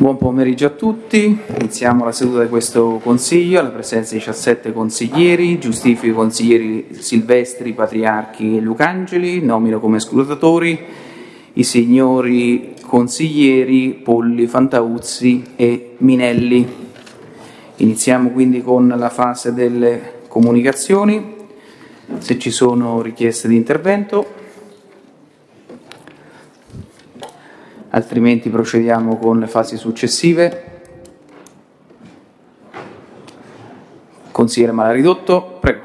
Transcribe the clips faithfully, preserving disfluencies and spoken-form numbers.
Buon pomeriggio a tutti, iniziamo la seduta di questo Consiglio, alla presenza di diciassette consiglieri, giustifico i consiglieri Silvestri, Patriarchi e Lucangeli, nomino come scrutatori i signori consiglieri Polli, Fantauzzi e Minelli. Iniziamo quindi con la fase delle comunicazioni, se ci sono richieste di intervento. Altrimenti procediamo con le fasi successive. Consigliere Malaridotto, prego.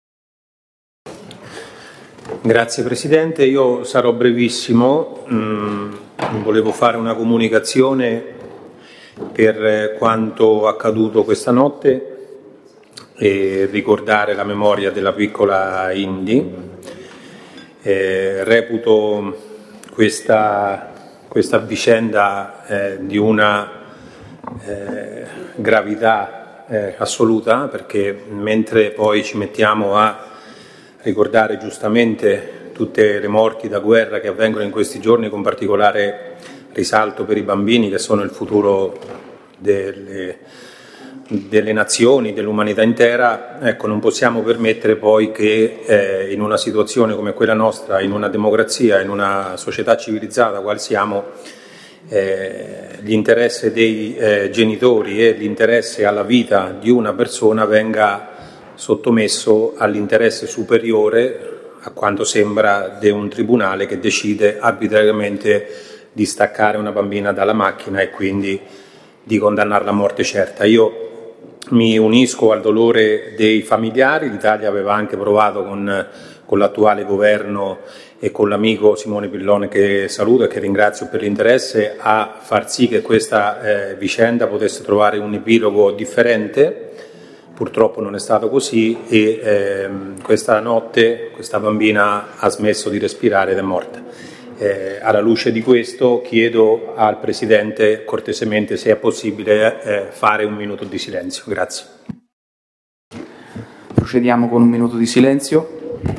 Grazie Presidente, io sarò brevissimo, mm, volevo fare una comunicazione per quanto accaduto questa notte e ricordare la memoria della piccola Indy. Eh, reputo questa Questa vicenda eh, di una eh, gravità eh, assoluta, perché mentre poi ci mettiamo a ricordare giustamente tutte le morti da guerra che avvengono in questi giorni, con particolare risalto per i bambini che sono il futuro delle, delle nazioni, dell'umanità intera, ecco, non possiamo permettere poi che eh, in una situazione come quella nostra, in una democrazia, in una società civilizzata qual siamo, eh, l'interesse dei eh, genitori e l'interesse alla vita di una persona venga sottomesso all'interesse superiore, a quanto sembra, di un tribunale che decide arbitrariamente di staccare una bambina dalla macchina e quindi di condannarla a morte certa. Io mi unisco al dolore dei familiari. L'Italia aveva anche provato con, con l'attuale governo e con l'amico Simone Pillone, che saluto e che ringrazio per l'interesse, a far sì che questa eh, vicenda potesse trovare un epilogo differente. Purtroppo non è stato così e eh, questa notte questa bambina ha smesso di respirare ed è morta. Eh, alla luce di questo chiedo al Presidente cortesemente, se è possibile, eh, fare un minuto di silenzio. Grazie. Procediamo con un minuto di silenzio.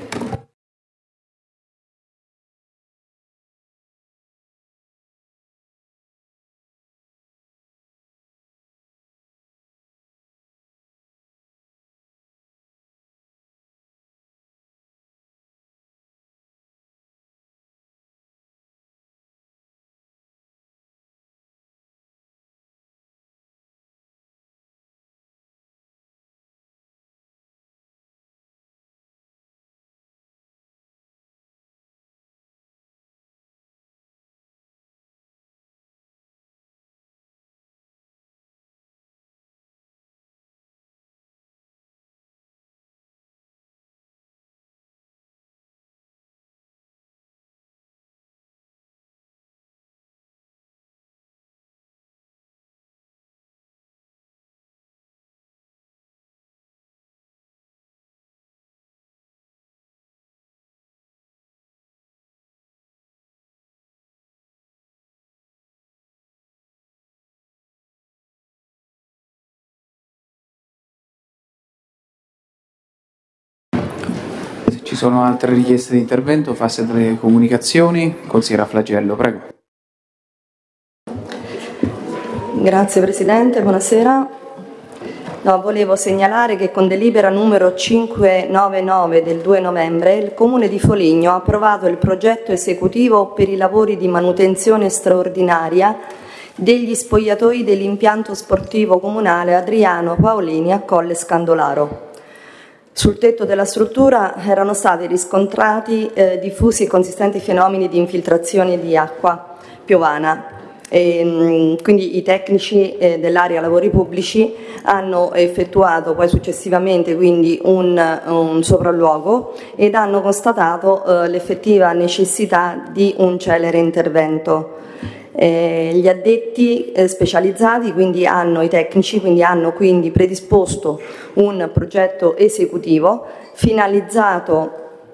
Ci sono altre richieste di intervento, fase delle comunicazioni. Consigliera Flagello, prego. Grazie Presidente, buonasera. No, volevo segnalare che con delibera numero cinquecentonovantanove del due novembre il Comune di Foligno ha approvato il progetto esecutivo per i lavori di manutenzione straordinaria degli spogliatoi dell'impianto sportivo comunale Adriano Paolini a Colle Scandolaro. Sul tetto della struttura erano stati riscontrati eh, diffusi e consistenti fenomeni di infiltrazione di acqua piovana. E, mh, quindi i tecnici eh, dell'area lavori pubblici hanno effettuato poi successivamente quindi un, un sopralluogo ed hanno constatato eh, l'effettiva necessità di un celere intervento. Eh, gli addetti eh, specializzati quindi hanno, i tecnici quindi hanno quindi predisposto un progetto esecutivo finalizzato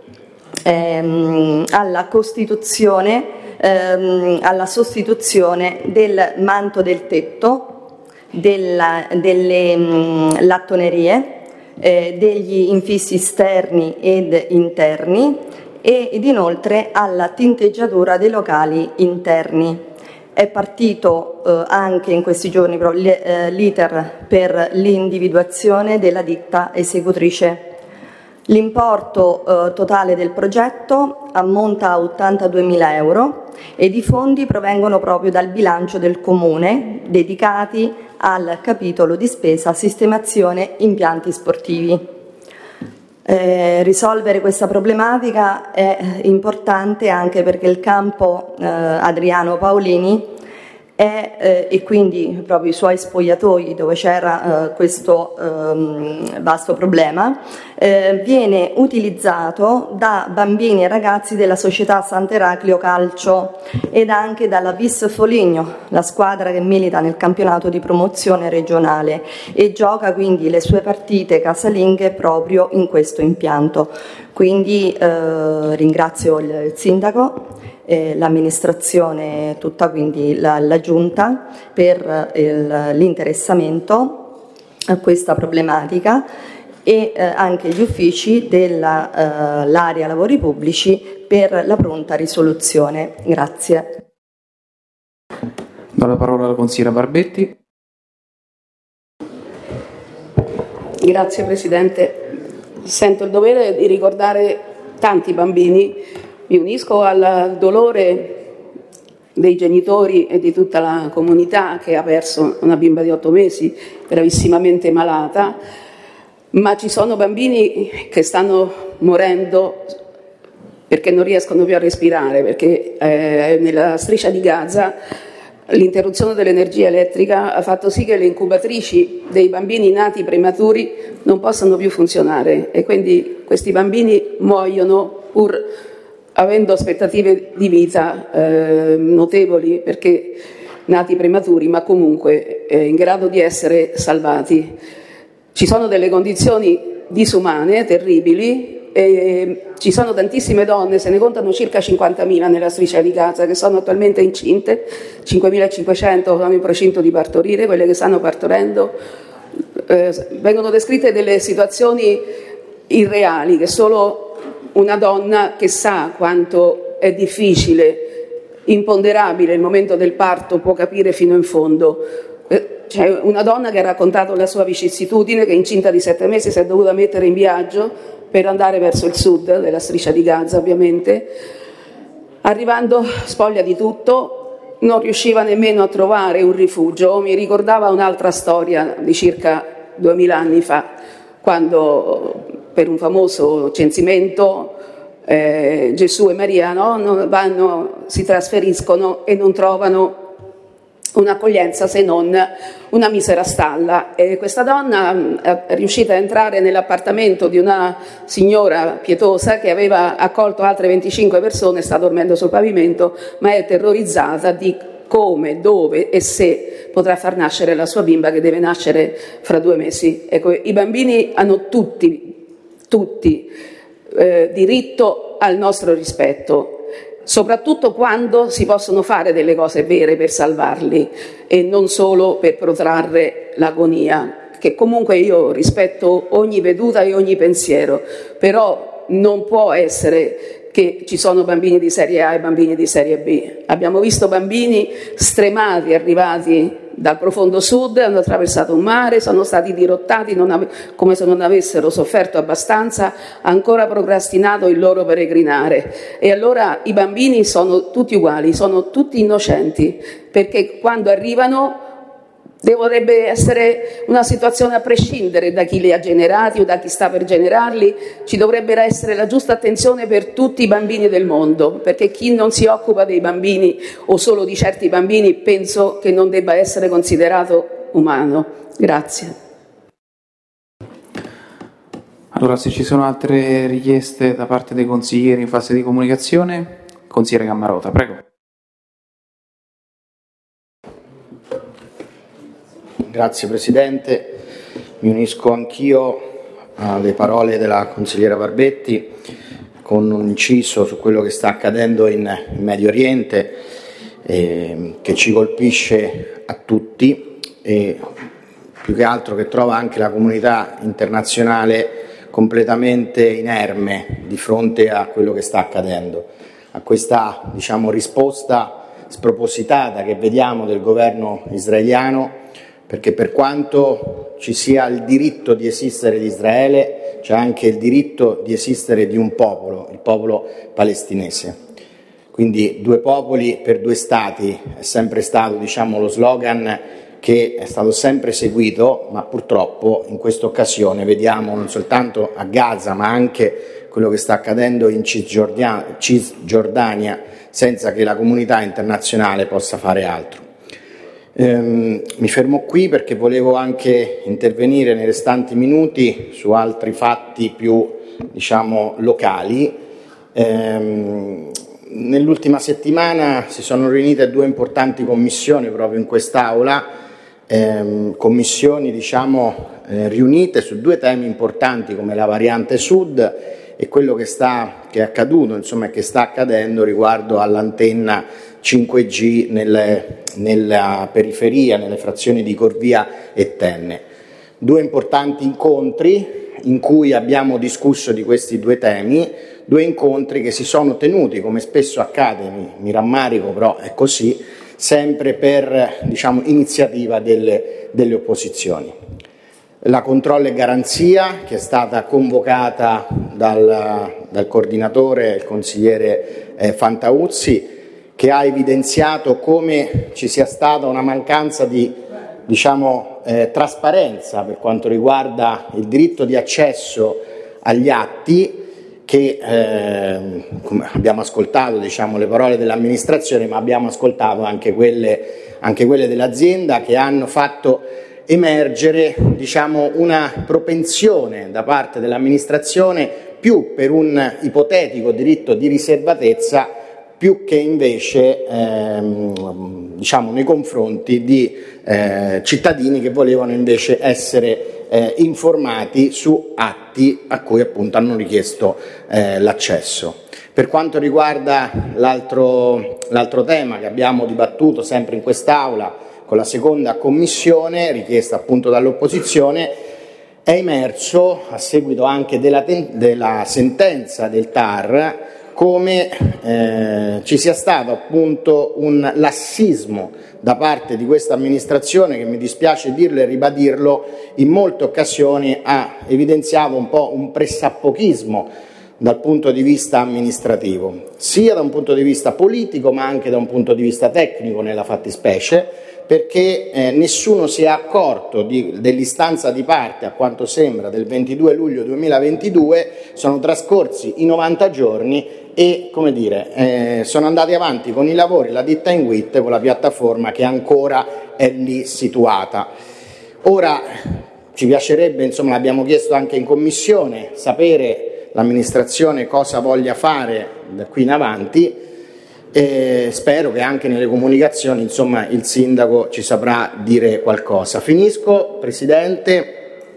ehm, alla costituzione, ehm, alla sostituzione del manto del tetto, della, delle mh, lattonerie, eh, degli infissi esterni ed interni ed inoltre alla tinteggiatura dei locali interni. È partito eh, anche in questi giorni però, eh, l'iter per l'individuazione della ditta esecutrice. L'importo eh, totale del progetto ammonta a ottantaduemila euro ed i fondi provengono proprio dal bilancio del Comune dedicati al capitolo di spesa sistemazione impianti sportivi. Eh, risolvere questa problematica è importante anche perché il campo eh, Adriano Paolini è, eh, e quindi proprio i suoi spogliatoi dove c'era eh, questo ehm, vasto problema, eh, viene utilizzato da bambini e ragazzi della società Sant'Eraclio Calcio ed anche dalla Vis Foligno, la squadra che milita nel campionato di promozione regionale e gioca quindi le sue partite casalinghe proprio in questo impianto. Quindi eh, ringrazio il, il sindaco, eh, l'amministrazione tutta, quindi la, la giunta per il, l'interessamento a questa problematica e eh, anche gli uffici dell'area eh, lavori pubblici per la pronta risoluzione. Grazie. Do la parola alla consigliera Barbetti. Grazie Presidente. Sento il dovere di ricordare tanti bambini. Mi unisco al dolore dei genitori e di tutta la comunità che ha perso una bimba di otto mesi gravissimamente malata, ma ci sono bambini che stanno morendo perché non riescono più a respirare, perché eh, nella striscia di Gaza l'interruzione dell'energia elettrica ha fatto sì che le incubatrici dei bambini nati prematuri non possano più funzionare e quindi questi bambini muoiono pur avendo aspettative di vita eh, notevoli perché nati prematuri, ma comunque eh, in grado di essere salvati. Ci sono delle condizioni disumane, terribili, e ci sono tantissime donne, se ne contano circa cinquantamila nella striscia di Gaza, che sono attualmente incinte, cinquemilacinquecento sono in procinto di partorire, quelle che stanno partorendo. Eh, vengono descritte delle situazioni irreali che solo una donna che sa quanto è difficile, imponderabile il momento del parto può capire fino in fondo. C'è una donna che ha raccontato la sua vicissitudine, che incinta di sette mesi si è dovuta mettere in viaggio per andare verso il sud della striscia di Gaza, ovviamente, arrivando spoglia di tutto, non riusciva nemmeno a trovare un rifugio. Mi ricordava un'altra storia di circa duemila anni fa, quando per un famoso censimento eh, Gesù e Maria no, vanno, si trasferiscono e non trovano un'accoglienza se non una misera stalla. E questa donna è riuscita a entrare nell'appartamento di una signora pietosa che aveva accolto altre venticinque persone, sta dormendo sul pavimento, ma è terrorizzata di come, dove e se potrà far nascere la sua bimba che deve nascere fra due mesi. Ecco, i bambini hanno tutti tutti eh, diritto al nostro rispetto, soprattutto quando si possono fare delle cose vere per salvarli e non solo per protrarre l'agonia, che comunque io rispetto ogni veduta e ogni pensiero, però non può essere che ci sono bambini di serie A e bambini di serie B. Abbiamo visto bambini stremati arrivati dal profondo sud, hanno attraversato un mare, sono stati dirottati non ave- come se non avessero sofferto abbastanza, ancora procrastinato il loro peregrinare. E allora i bambini sono tutti uguali, sono tutti innocenti, perché quando arrivano dovrebbe essere una situazione a prescindere da chi li ha generati o da chi sta per generarli, ci dovrebbe essere la giusta attenzione per tutti i bambini del mondo, perché chi non si occupa dei bambini o solo di certi bambini penso che non debba essere considerato umano. Grazie. Allora, se ci sono altre richieste da parte dei consiglieri in fase di comunicazione, consigliere Cammarota, prego. Grazie Presidente, mi unisco anch'io alle parole della consigliera Barbetti con un inciso su quello che sta accadendo in, in Medio Oriente eh, che ci colpisce a tutti e più che altro che trova anche la comunità internazionale completamente inerme di fronte a quello che sta accadendo, a questa diciamo, risposta spropositata che vediamo del governo israeliano, perché per quanto ci sia il diritto di esistere di Israele, c'è anche il diritto di esistere di un popolo, il popolo palestinese. Quindi due popoli per due stati è sempre stato, diciamo, lo slogan che è stato sempre seguito, ma purtroppo in questa occasione vediamo non soltanto a Gaza ma anche quello che sta accadendo in Cisgiordania, Cisgiordania senza che la comunità internazionale possa fare altro. Ehm, mi fermo qui perché volevo anche intervenire nei restanti minuti su altri fatti più, diciamo, locali. Ehm, nell'ultima settimana si sono riunite due importanti commissioni proprio in quest'Aula, ehm, commissioni, diciamo, eh, riunite su due temi importanti come la variante sud e quello che, sta, che è accaduto, insomma, e che sta accadendo riguardo all'antenna cinque G nelle, nella periferia, nelle frazioni di Corvia e Tenne. Due importanti incontri in cui abbiamo discusso di questi due temi, due incontri che si sono tenuti, come spesso accade, mi, mi rammarico, però è così, sempre per, diciamo, iniziativa delle, delle opposizioni. La controllo e garanzia, che è stata convocata dal, dal coordinatore, il consigliere eh, Fantauzzi, che ha evidenziato come ci sia stata una mancanza di, diciamo, eh, trasparenza per quanto riguarda il diritto di accesso agli atti, che eh, abbiamo ascoltato, diciamo, le parole dell'amministrazione, ma abbiamo ascoltato anche quelle, anche quelle dell'azienda, che hanno fatto emergere, diciamo, una propensione da parte dell'amministrazione più per un ipotetico diritto di riservatezza più che invece ehm, diciamo nei confronti di eh, cittadini che volevano invece essere eh, informati su atti a cui appunto hanno richiesto eh, l'accesso. Per quanto riguarda l'altro, l'altro tema che abbiamo dibattuto sempre in quest'Aula con la seconda commissione, richiesta appunto dall'opposizione, è emerso, a seguito anche della, ten- della sentenza del T A R, come eh, ci sia stato appunto un lassismo da parte di questa amministrazione che, mi dispiace dirlo e ribadirlo, in molte occasioni ha evidenziato un po' un pressappochismo dal punto di vista amministrativo, sia da un punto di vista politico ma anche da un punto di vista tecnico nella fattispecie, perché eh, nessuno si è accorto di, dell'istanza di parte, a quanto sembra, del ventidue luglio duemilaventidue, sono trascorsi i novanta giorni e, come dire, eh, sono andati avanti con i lavori la ditta Inwit con la piattaforma che ancora è lì situata. Ora ci piacerebbe, insomma, l'abbiamo chiesto anche in commissione, sapere l'amministrazione cosa voglia fare da qui in avanti. E spero che anche nelle comunicazioni, insomma, il sindaco ci saprà dire qualcosa. Finisco, Presidente,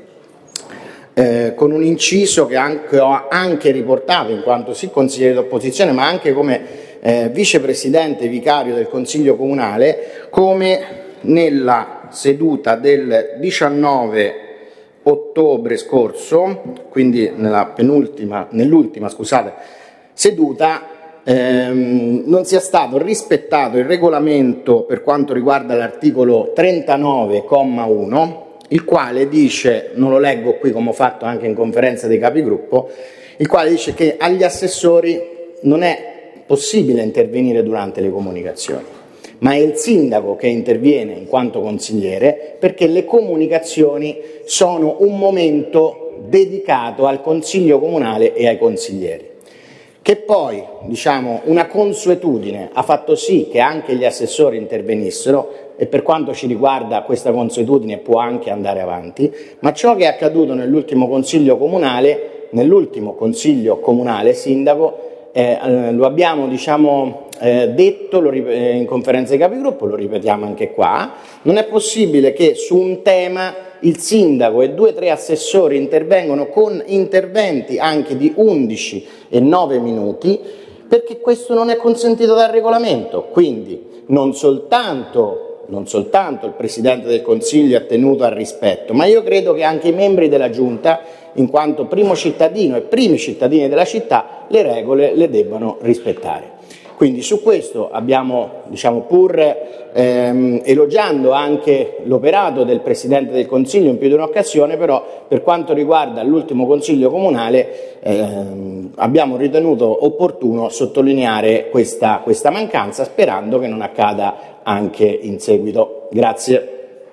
eh, con un inciso che anche, ho anche riportato in quanto sì consigliere d'opposizione ma anche come eh, vicepresidente vicario del Consiglio Comunale, come nella seduta del diciannove ottobre scorso, quindi nella penultima, nell'ultima scusate, seduta, Ehm, non sia stato rispettato il regolamento per quanto riguarda l'articolo trentanove comma uno, il quale dice, non lo leggo qui come ho fatto anche in conferenza dei capigruppo, il quale dice che agli assessori non è possibile intervenire durante le comunicazioni, ma è il sindaco che interviene in quanto consigliere, perché le comunicazioni sono un momento dedicato al Consiglio Comunale e ai consiglieri. Che poi, diciamo, una consuetudine ha fatto sì che anche gli assessori intervenissero, e per quanto ci riguarda questa consuetudine può anche andare avanti, ma ciò che è accaduto nell'ultimo Consiglio Comunale, nell'ultimo Consiglio Comunale, Sindaco, eh, lo abbiamo, diciamo, eh, detto lo rip- in conferenza di capigruppo, lo ripetiamo anche qua, non è possibile che su un tema il sindaco e due o tre assessori intervengono con interventi anche di undici e nove minuti, perché questo non è consentito dal regolamento. Quindi non soltanto, non soltanto il Presidente del Consiglio è tenuto al rispetto, ma io credo che anche i membri della Giunta, in quanto primo cittadino e primi cittadini della città, le regole le debbano rispettare. Quindi su questo abbiamo, diciamo, pur ehm, elogiando anche l'operato del Presidente del Consiglio in più di un'occasione, però per quanto riguarda l'ultimo Consiglio comunale ehm, abbiamo ritenuto opportuno sottolineare questa, questa mancanza, sperando che non accada anche in seguito. Grazie.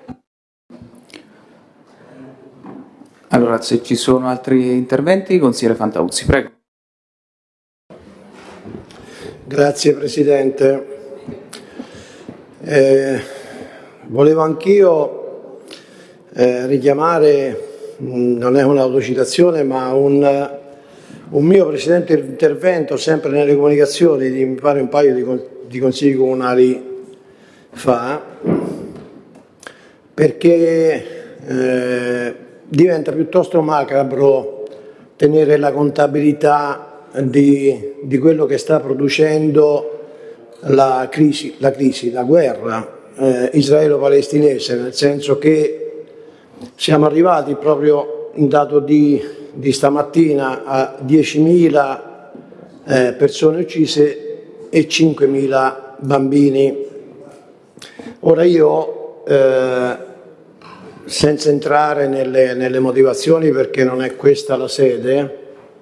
Allora, se ci sono altri interventi, consigliere Fantauzzi, prego. Grazie Presidente. Eh, volevo anch'io eh, richiamare, non è un'autocitazione, ma un, un mio precedente intervento, sempre nelle comunicazioni, di mi pare un paio di, di consigli comunali fa, perché eh, diventa piuttosto macabro tenere la contabilità Di, di quello che sta producendo la crisi, la, crisi, la guerra eh, israelo-palestinese, nel senso che siamo arrivati proprio in dato di, di stamattina a diecimila eh, persone uccise e cinquemila bambini. Ora io, eh, senza entrare nelle, nelle motivazioni, perché non è questa la sede,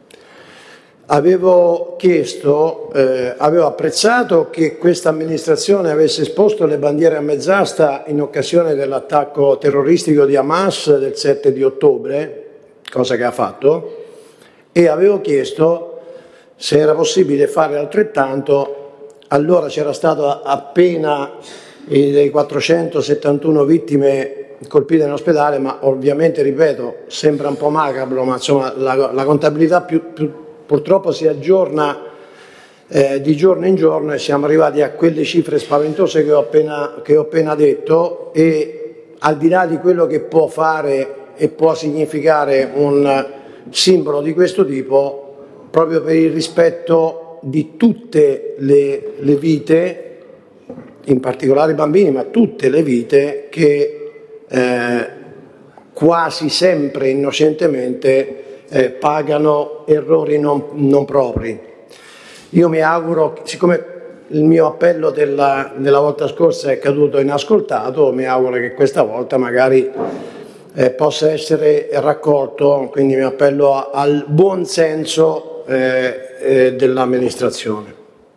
Avevo chiesto, eh, avevo apprezzato che questa amministrazione avesse esposto le bandiere a mezz'asta in occasione dell'attacco terroristico di Hamas del sette di ottobre, cosa che ha fatto, e avevo chiesto se era possibile fare altrettanto. Allora c'era stato appena le quattrocentosettantuno vittime colpite in ospedale, ma ovviamente, ripeto, sembra un po' macabro, ma insomma la, la contabilità più, più purtroppo si aggiorna eh, di giorno in giorno e siamo arrivati a quelle cifre spaventose che ho appena, che ho appena detto, e al di là di quello che può fare e può significare un simbolo di questo tipo, proprio per il rispetto di tutte le, le vite, in particolare i bambini, ma tutte le vite che eh, quasi sempre innocentemente Eh, pagano errori non, non propri. Io mi auguro, siccome il mio appello della, della volta scorsa è caduto inascoltato, mi auguro che questa volta magari eh, possa essere raccolto, quindi mi appello a, al buon senso eh, eh, dell'amministrazione.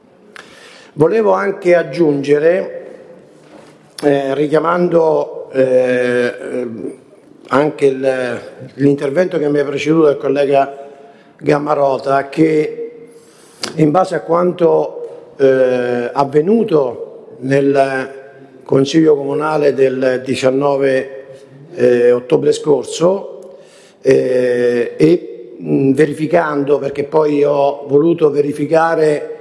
Volevo anche aggiungere, eh, richiamando eh, anche il, l'intervento che mi ha preceduto del collega Gammarota, che in base a quanto eh, avvenuto nel Consiglio Comunale del diciannove eh, ottobre scorso eh, e mh, verificando, perché poi ho voluto verificare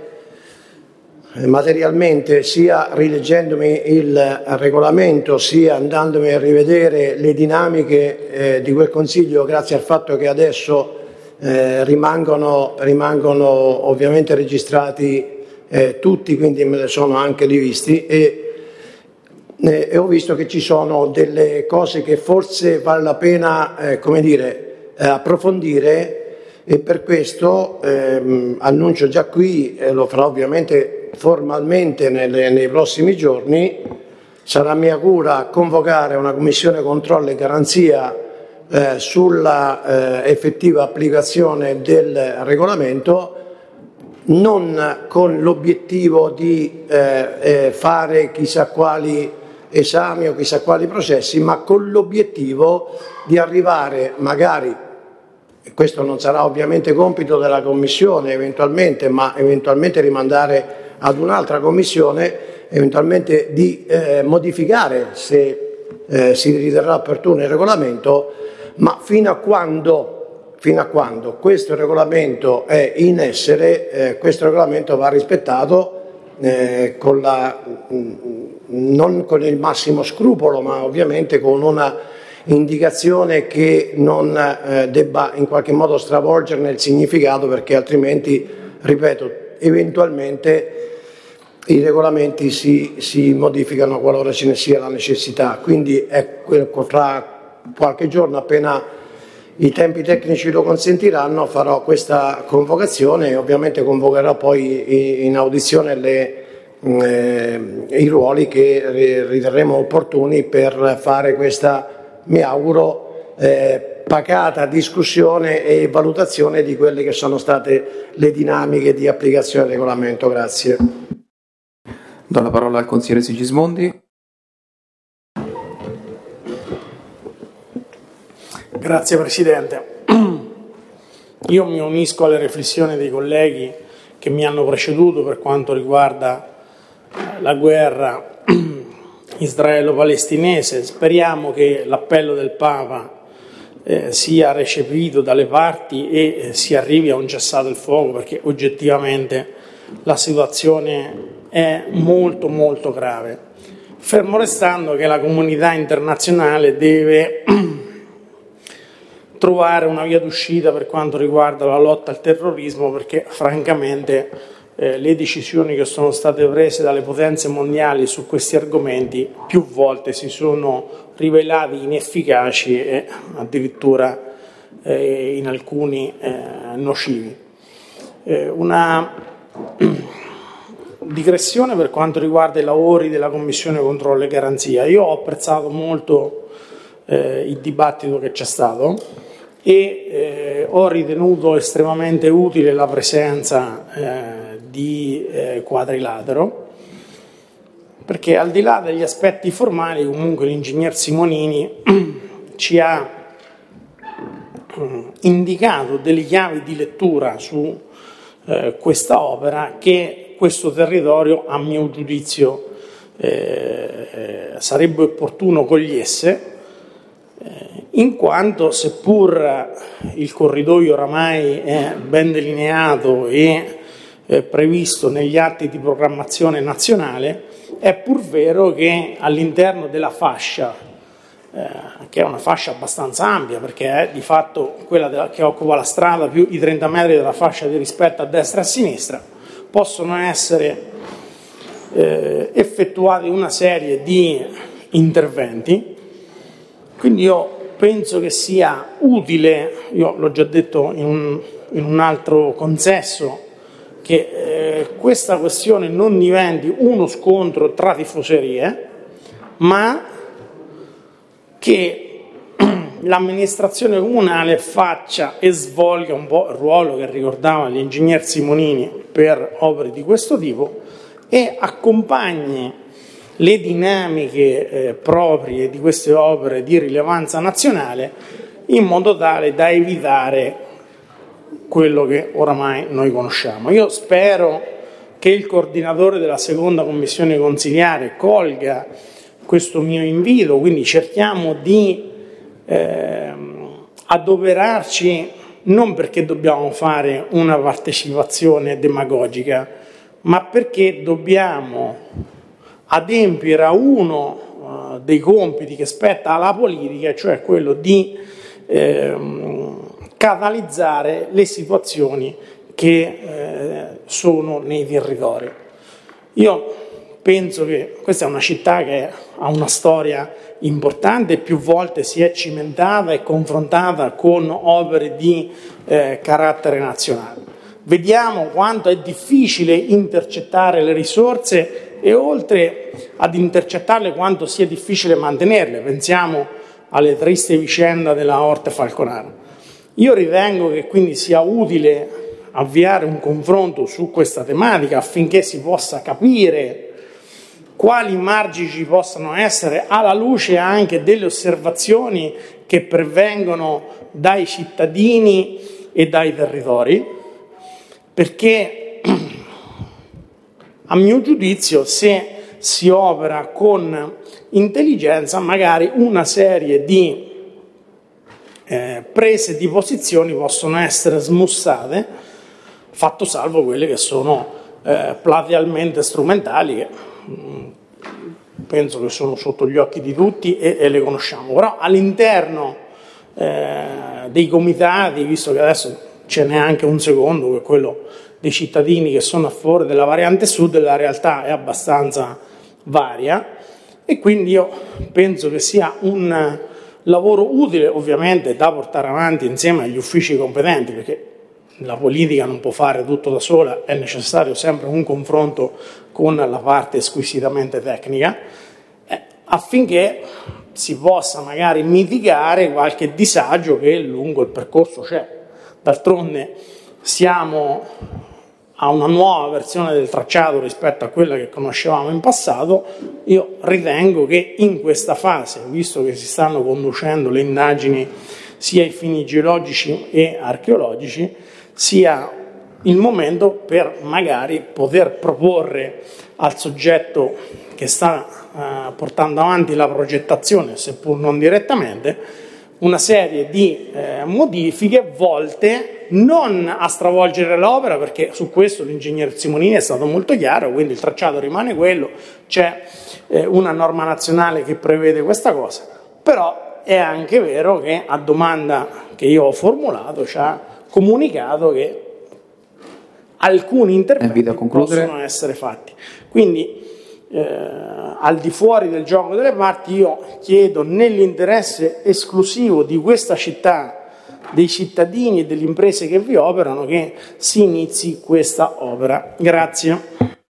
materialmente, sia rileggendomi il regolamento sia andandomi a rivedere le dinamiche eh, di quel Consiglio, grazie al fatto che adesso eh, rimangono, rimangono ovviamente registrati eh, tutti, quindi me ne sono anche rivisti e, eh, e ho visto che ci sono delle cose che forse vale la pena eh, come dire, eh, approfondire, e per questo ehm, annuncio già qui, e lo farò ovviamente formalmente nelle, nei prossimi giorni, sarà mia cura convocare una commissione controllo e garanzia eh, sulla eh, effettiva applicazione del regolamento, non con l'obiettivo di eh, eh, fare chissà quali esami o chissà quali processi, ma con l'obiettivo di arrivare magari, questo non sarà ovviamente compito della Commissione eventualmente, ma eventualmente rimandare ad un'altra Commissione, eventualmente di eh, modificare, se eh, si riterrà opportuno, il regolamento, ma fino a quando, fino a quando questo regolamento è in essere, eh, questo regolamento va rispettato eh, con la, non con il massimo scrupolo, ma ovviamente con una indicazione che non eh, debba in qualche modo stravolgerne il significato, perché altrimenti, ripeto, eventualmente i regolamenti si, si modificano qualora ce ne sia la necessità. Quindi è, tra qualche giorno, appena i tempi tecnici lo consentiranno, farò questa convocazione e ovviamente convocherò poi in audizione le, eh, i ruoli che riterremo opportuni per fare questa, mi auguro, eh, pacata discussione e valutazione di quelle che sono state le dinamiche di applicazione del regolamento. Grazie. Do la parola al consigliere Sigismondi. Grazie Presidente. Io mi unisco alle riflessioni dei colleghi che mi hanno preceduto per quanto riguarda la guerra israelo-palestinese. Speriamo che l'appello del Papa eh, sia recepito dalle parti e eh, si arrivi a un cessate il fuoco, perché oggettivamente la situazione è molto molto grave, fermo restando che la comunità internazionale deve trovare una via d'uscita per quanto riguarda la lotta al terrorismo, perché francamente eh, le decisioni che sono state prese dalle potenze mondiali su questi argomenti più volte si sono rivelate inefficaci e addirittura eh, in alcuni eh, nocivi. Eh, una digressione per quanto riguarda i lavori della Commissione Controllo e Garanzia. Io ho apprezzato molto eh, il dibattito che c'è stato e eh, ho ritenuto estremamente utile la presenza eh, di eh, Quadrilatero, perché al di là degli aspetti formali comunque l'ingegner Simonini ci ha indicato delle chiavi di lettura su eh, questa opera che questo territorio, a mio giudizio, eh, sarebbe opportuno cogliesse, eh, in quanto seppur il corridoio oramai è ben delineato e eh, previsto negli atti di programmazione nazionale, è pur vero che all'interno della fascia, eh, che è una fascia abbastanza ampia, perché è di fatto quella della, che occupa la strada più i trenta metri della fascia di rispetto a destra e a sinistra, possono essere eh, effettuati una serie di interventi. Quindi io penso che sia utile, io l'ho già detto in un, in un altro consesso, che eh, questa questione non diventi uno scontro tra tifoserie, ma che l'amministrazione comunale faccia e svolga un po' il ruolo che ricordava l'ingegner Simonini per opere di questo tipo e accompagni le dinamiche eh, proprie di queste opere di rilevanza nazionale in modo tale da evitare quello che oramai noi conosciamo. Io spero che il coordinatore della seconda commissione consiliare colga questo mio invito, quindi cerchiamo di eh, adoperarci non perché dobbiamo fare una partecipazione demagogica, ma perché dobbiamo adempiere a uno uh, dei compiti che spetta alla politica, cioè quello di eh, catalizzare le situazioni che eh, sono nei territori. Io penso che questa è una città che ha una storia importante, più volte si è cimentata e confrontata con opere di eh, carattere nazionale. Vediamo quanto è difficile intercettare le risorse e oltre ad intercettarle quanto sia difficile mantenerle. Pensiamo alle tristi vicende della Orte Falconara. Io ritengo che quindi sia utile avviare un confronto su questa tematica affinché si possa capire quali margini ci possano essere alla luce anche delle osservazioni che pervengono dai cittadini e dai territori, perché a mio giudizio se si opera con intelligenza magari una serie di eh, prese di posizioni possono essere smussate, fatto salvo quelle che sono eh, platealmente strumentali, che penso che sono sotto gli occhi di tutti e, e le conosciamo, però all'interno eh, dei comitati, visto che adesso ce n'è anche un secondo, che è quello dei cittadini che sono a favore della variante sud, la realtà è abbastanza varia e quindi io penso che sia un, lavoro utile ovviamente da portare avanti insieme agli uffici competenti, perché la politica non può fare tutto da sola, è necessario sempre un confronto con la parte squisitamente tecnica, eh, affinché si possa magari mitigare qualche disagio che lungo il percorso c'è. D'altronde siamo a una nuova versione del tracciato rispetto a quella che conoscevamo in passato. Io ritengo che in questa fase, visto che si stanno conducendo le indagini sia ai fini geologici e archeologici, sia il momento per magari poter proporre al soggetto che sta eh, portando avanti la progettazione, seppur non direttamente, una serie di eh, modifiche volte non a stravolgere l'opera, perché su questo l'ingegner Simonini è stato molto chiaro, quindi il tracciato rimane quello, c'è eh, una norma nazionale che prevede questa cosa, però è anche vero che a domanda che io ho formulato ci ha comunicato che alcuni interventi possono essere fatti. Quindi Eh, al di fuori del gioco delle parti, io chiedo, nell'interesse esclusivo di questa città, dei cittadini e delle imprese che vi operano, che si inizi questa opera. Grazie.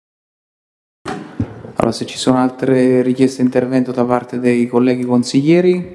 Allora, se ci sono altre richieste di intervento da parte dei colleghi consiglieri,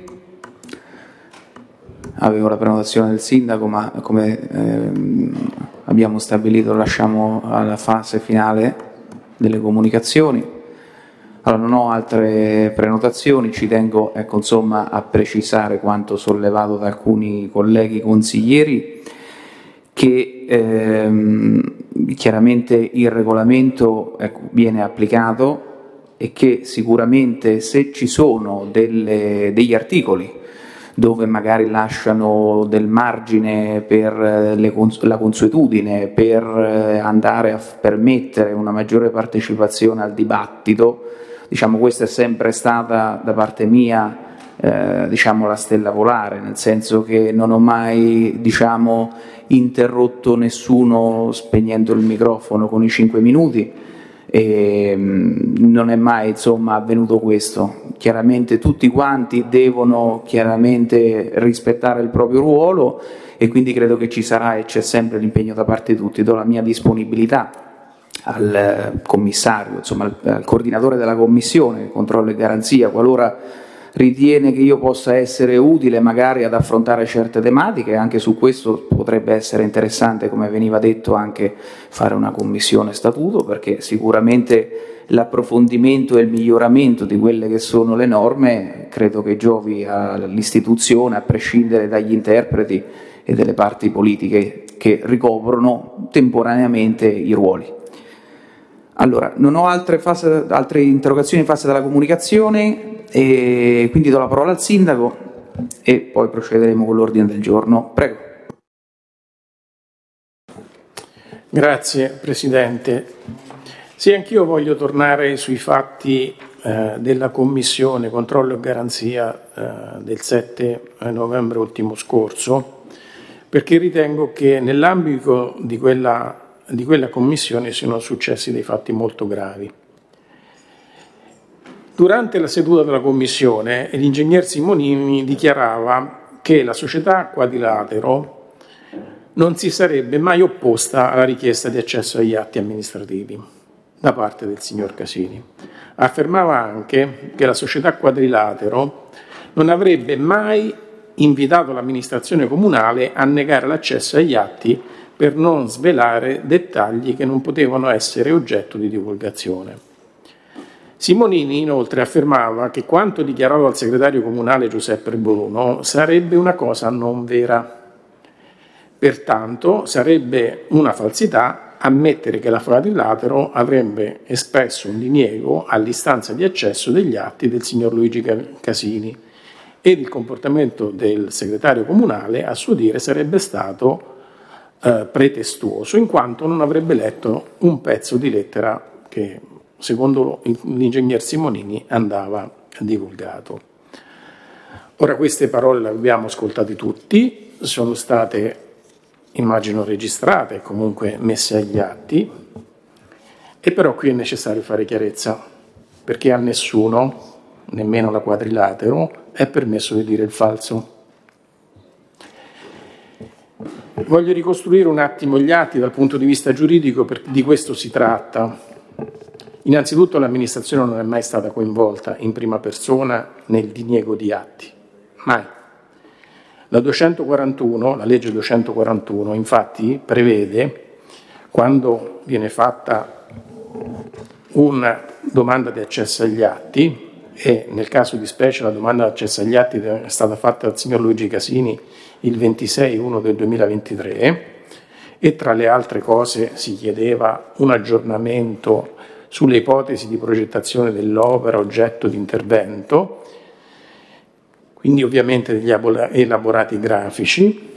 avevo la prenotazione del sindaco, ma come ehm, abbiamo stabilito lasciamo alla fase finale delle comunicazioni. Allora, non ho altre prenotazioni, ci tengo ecco, insomma, a precisare quanto sollevato da alcuni colleghi consiglieri, che ehm, chiaramente il regolamento ecco, viene applicato e che sicuramente se ci sono delle, degli articoli dove magari lasciano del margine per le cons- la consuetudine, per eh, andare a f- permettere una maggiore partecipazione al dibattito, diciamo, questa è sempre stata da parte mia eh, diciamo, la stella polare, nel senso che non ho mai diciamo, interrotto nessuno spegnendo il microfono con i cinque minuti e mh, non è mai insomma, avvenuto questo. Chiaramente tutti quanti devono chiaramente rispettare il proprio ruolo e quindi credo che ci sarà e c'è sempre l'impegno da parte di tutti. Do la mia disponibilità al commissario, insomma al, al coordinatore della commissione controllo e garanzia, qualora ritiene che io possa essere utile magari ad affrontare certe tematiche. Anche su questo potrebbe essere interessante, come veniva detto, anche fare una commissione statuto, perché sicuramente l'approfondimento e il miglioramento di quelle che sono le norme credo che giovi all'istituzione, a prescindere dagli interpreti e delle parti politiche che ricoprono temporaneamente i ruoli. Allora, non ho altre, fase, altre interrogazioni in fase della comunicazione e quindi do la parola al sindaco e poi procederemo con l'ordine del giorno. Prego. Grazie Presidente. Sì, anch'io voglio tornare sui fatti eh, della Commissione Controllo e Garanzia eh, del sette novembre ultimo scorso, perché ritengo che nell'ambito di quella di quella commissione siano successi dei fatti molto gravi. Durante la seduta della commissione l'ingegner Simonini dichiarava che la società Quadrilatero non si sarebbe mai opposta alla richiesta di accesso agli atti amministrativi da parte del signor Casini. Affermava anche che la società Quadrilatero non avrebbe mai invitato l'amministrazione comunale a negare l'accesso agli atti per non svelare dettagli che non potevano essere oggetto di divulgazione. Simonini inoltre affermava che quanto dichiarato dal segretario comunale Giuseppe Bruno sarebbe una cosa non vera. Pertanto sarebbe una falsità ammettere che la Quadrilatero avrebbe espresso un diniego all'istanza di accesso degli atti del signor Luigi Casini ed il comportamento del segretario comunale, a suo dire, sarebbe stato Eh, pretestuoso, in quanto non avrebbe letto un pezzo di lettera che, secondo l'ingegner Simonini, andava divulgato. Ora, queste parole le abbiamo ascoltate tutti, sono state, immagino, registrate e comunque messe agli atti, e però qui è necessario fare chiarezza, perché a nessuno nemmeno la Quadrilatero, è permesso di dire il falso. Voglio ricostruire un attimo gli atti dal punto di vista giuridico, perché di questo si tratta. Innanzitutto l'amministrazione non è mai stata coinvolta in prima persona nel diniego di atti, mai. La duecentoquarantuno, la legge duecentoquarantuno, infatti prevede, quando viene fatta una domanda di accesso agli atti, e nel caso di specie la domanda di accesso agli atti è stata fatta dal signor Luigi Casini il ventisei uno del duemilaventitré, e tra le altre cose si chiedeva un aggiornamento sulle ipotesi di progettazione dell'opera oggetto di intervento, quindi ovviamente degli elaborati grafici.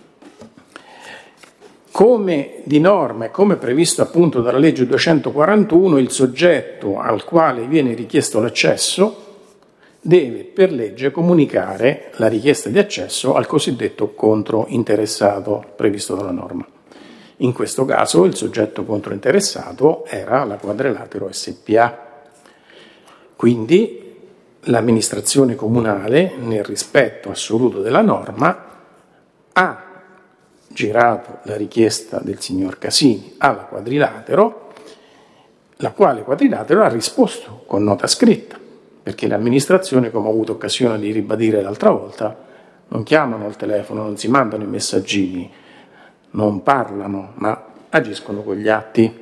Come di norma e come previsto appunto dalla legge duecentoquarantuno, il soggetto al quale viene richiesto l'accesso deve per legge comunicare la richiesta di accesso al cosiddetto controinteressato previsto dalla norma. In questo caso il soggetto controinteressato era la Quadrilatero S P A. Quindi l'amministrazione comunale, nel rispetto assoluto della norma, ha girato la richiesta del signor Casini alla Quadrilatero, la quale Quadrilatero ha risposto con nota scritta, perché l'amministrazione, come ho avuto occasione di ribadire l'altra volta, non chiamano al telefono, non si mandano i messaggini, non parlano, ma agiscono con gli atti.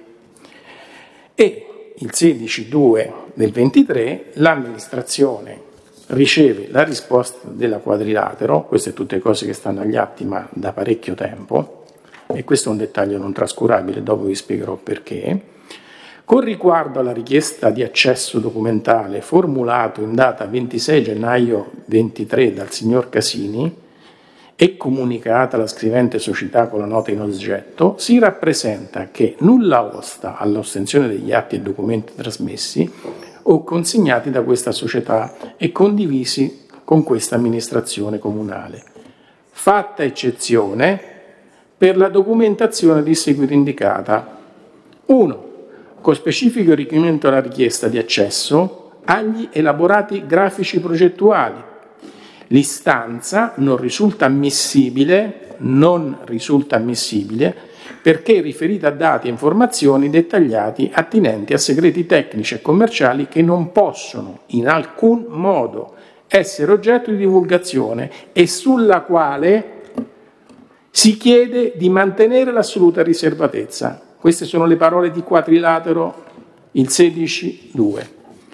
E il sedici due del ventitré l'amministrazione riceve la risposta della Quadrilatero, queste tutte cose che stanno agli atti ma da parecchio tempo, e questo è un dettaglio non trascurabile, dopo vi spiegherò perché. Con riguardo alla richiesta di accesso documentale formulato in data ventisei gennaio ventitré dal signor Casini e comunicata alla scrivente società con la nota in oggetto, si rappresenta che nulla osta all'ostensione degli atti e documenti trasmessi o consegnati da questa società e condivisi con questa amministrazione comunale, fatta eccezione per la documentazione di seguito indicata. uno. Con specifico riferimento alla richiesta di accesso agli elaborati grafici progettuali. L'istanza non risulta ammissibile, non risulta ammissibile perché riferita a dati e informazioni dettagliati attinenti a segreti tecnici e commerciali che non possono in alcun modo essere oggetto di divulgazione e sulla quale si chiede di mantenere l'assoluta riservatezza. Queste sono le parole di Quadrilatero il sedici due.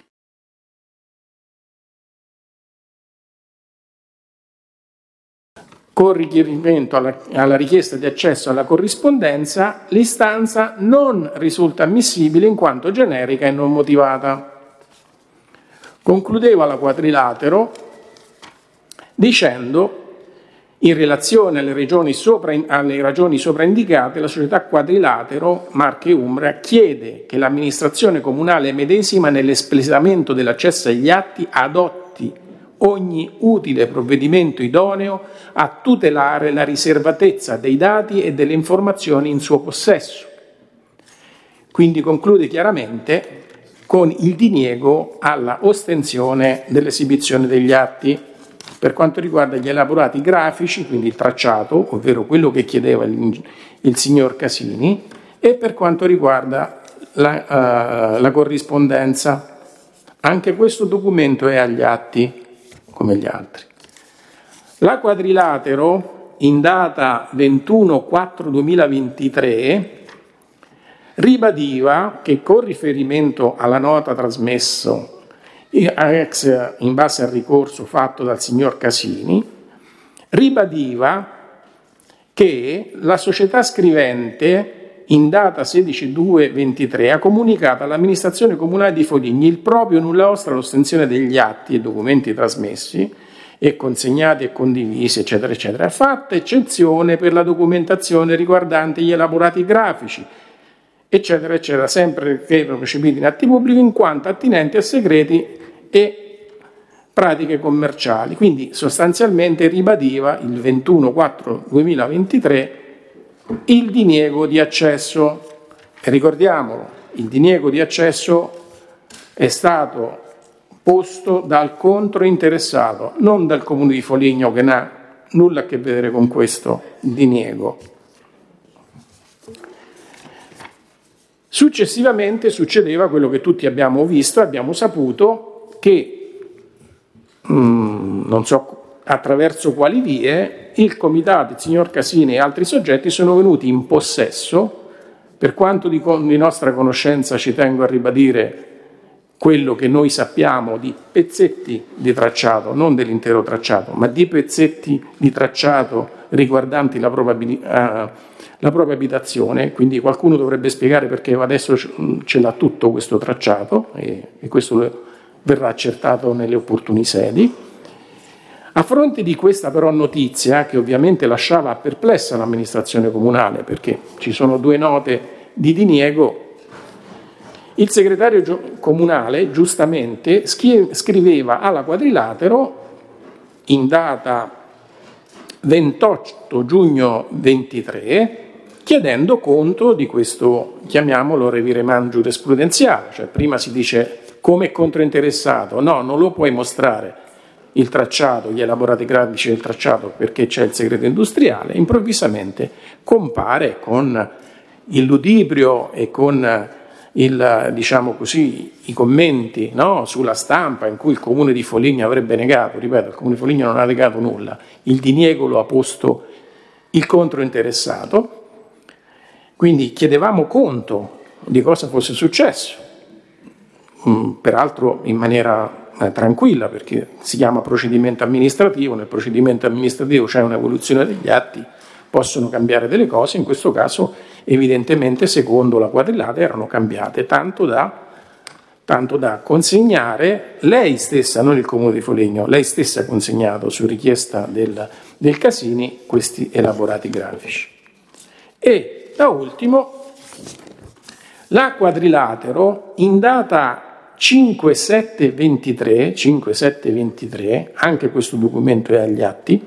Con riferimento alla, alla richiesta di accesso alla corrispondenza, l'istanza non risulta ammissibile in quanto generica e non motivata. Concludeva la Quadrilatero dicendo: in relazione alle ragioni sopra, alle ragioni sopra indicate, la società Quadrilatero Marche Umbria chiede che l'amministrazione comunale medesima nell'espletamento dell'accesso agli atti adotti ogni utile provvedimento idoneo a tutelare la riservatezza dei dati e delle informazioni in suo possesso. Quindi conclude chiaramente con il diniego alla ostensione dell'esibizione degli atti. Per quanto riguarda gli elaborati grafici, quindi il tracciato, ovvero quello che chiedeva il, il signor Casini, e per quanto riguarda la, uh, la corrispondenza, anche questo documento è agli atti come gli altri. La Quadrilatero, in data ventuno quattro duemilaventitré, ribadiva che con riferimento alla nota trasmesso in base al ricorso fatto dal signor Casini, ribadiva che la società scrivente in data sedici due ventitré ha comunicato all'amministrazione comunale di Foligni il proprio nulla osta all'ostensione degli atti e documenti trasmessi e consegnati e condivisi, eccetera, eccetera, fatta eccezione per la documentazione riguardante gli elaborati grafici, eccetera, eccetera, sempre che erano recepiti in atti pubblici in quanto attinenti a segreti e pratiche commerciali. Quindi sostanzialmente ribadiva il ventuno quattro duemilaventitré il diniego di accesso. E ricordiamolo, il diniego di accesso è stato posto dal controinteressato, non dal Comune di Foligno, che non ha nulla a che vedere con questo diniego. Successivamente succedeva quello che tutti abbiamo visto, abbiamo saputo che, mh, non so attraverso quali vie, il comitato, il signor Casini e altri soggetti sono venuti in possesso, per quanto di, di nostra conoscenza ci tengo a ribadire quello che noi sappiamo, di pezzetti di tracciato, non dell'intero tracciato, ma di pezzetti di tracciato riguardanti la probabilità, uh, la propria abitazione, quindi qualcuno dovrebbe spiegare perché adesso ce l'ha tutto questo tracciato e, e questo verrà accertato nelle opportune sedi. A fronte di questa però notizia, che ovviamente lasciava perplessa l'amministrazione comunale, perché ci sono due note di diniego, il segretario comunale giustamente scriveva alla Quadrilatero in data ventotto giugno ventitré chiedendo conto di questo, chiamiamolo, revirement giurisprudenziale, cioè prima si dice come controinteressato, no, non lo puoi mostrare il tracciato, gli elaborati grafici del tracciato perché c'è il segreto industriale, improvvisamente compare con il ludibrio e con il, diciamo così, i commenti, no, sulla stampa in cui il Comune di Foligno avrebbe negato, ripeto, il Comune di Foligno non ha negato nulla, il diniego lo ha posto il controinteressato, quindi chiedevamo conto di cosa fosse successo, peraltro in maniera eh, tranquilla, perché si chiama procedimento amministrativo, nel procedimento amministrativo c'è un'evoluzione degli atti, possono cambiare delle cose, in questo caso evidentemente secondo la Quadrilatero erano cambiate, tanto da, tanto da consegnare lei stessa, non il Comune di Foligno, lei stessa ha consegnato su richiesta del, del Casini questi elaborati grafici. E da ultimo la Quadrilatero in data cinque sette ventitré, cinque sette ventitré, anche questo documento è agli atti,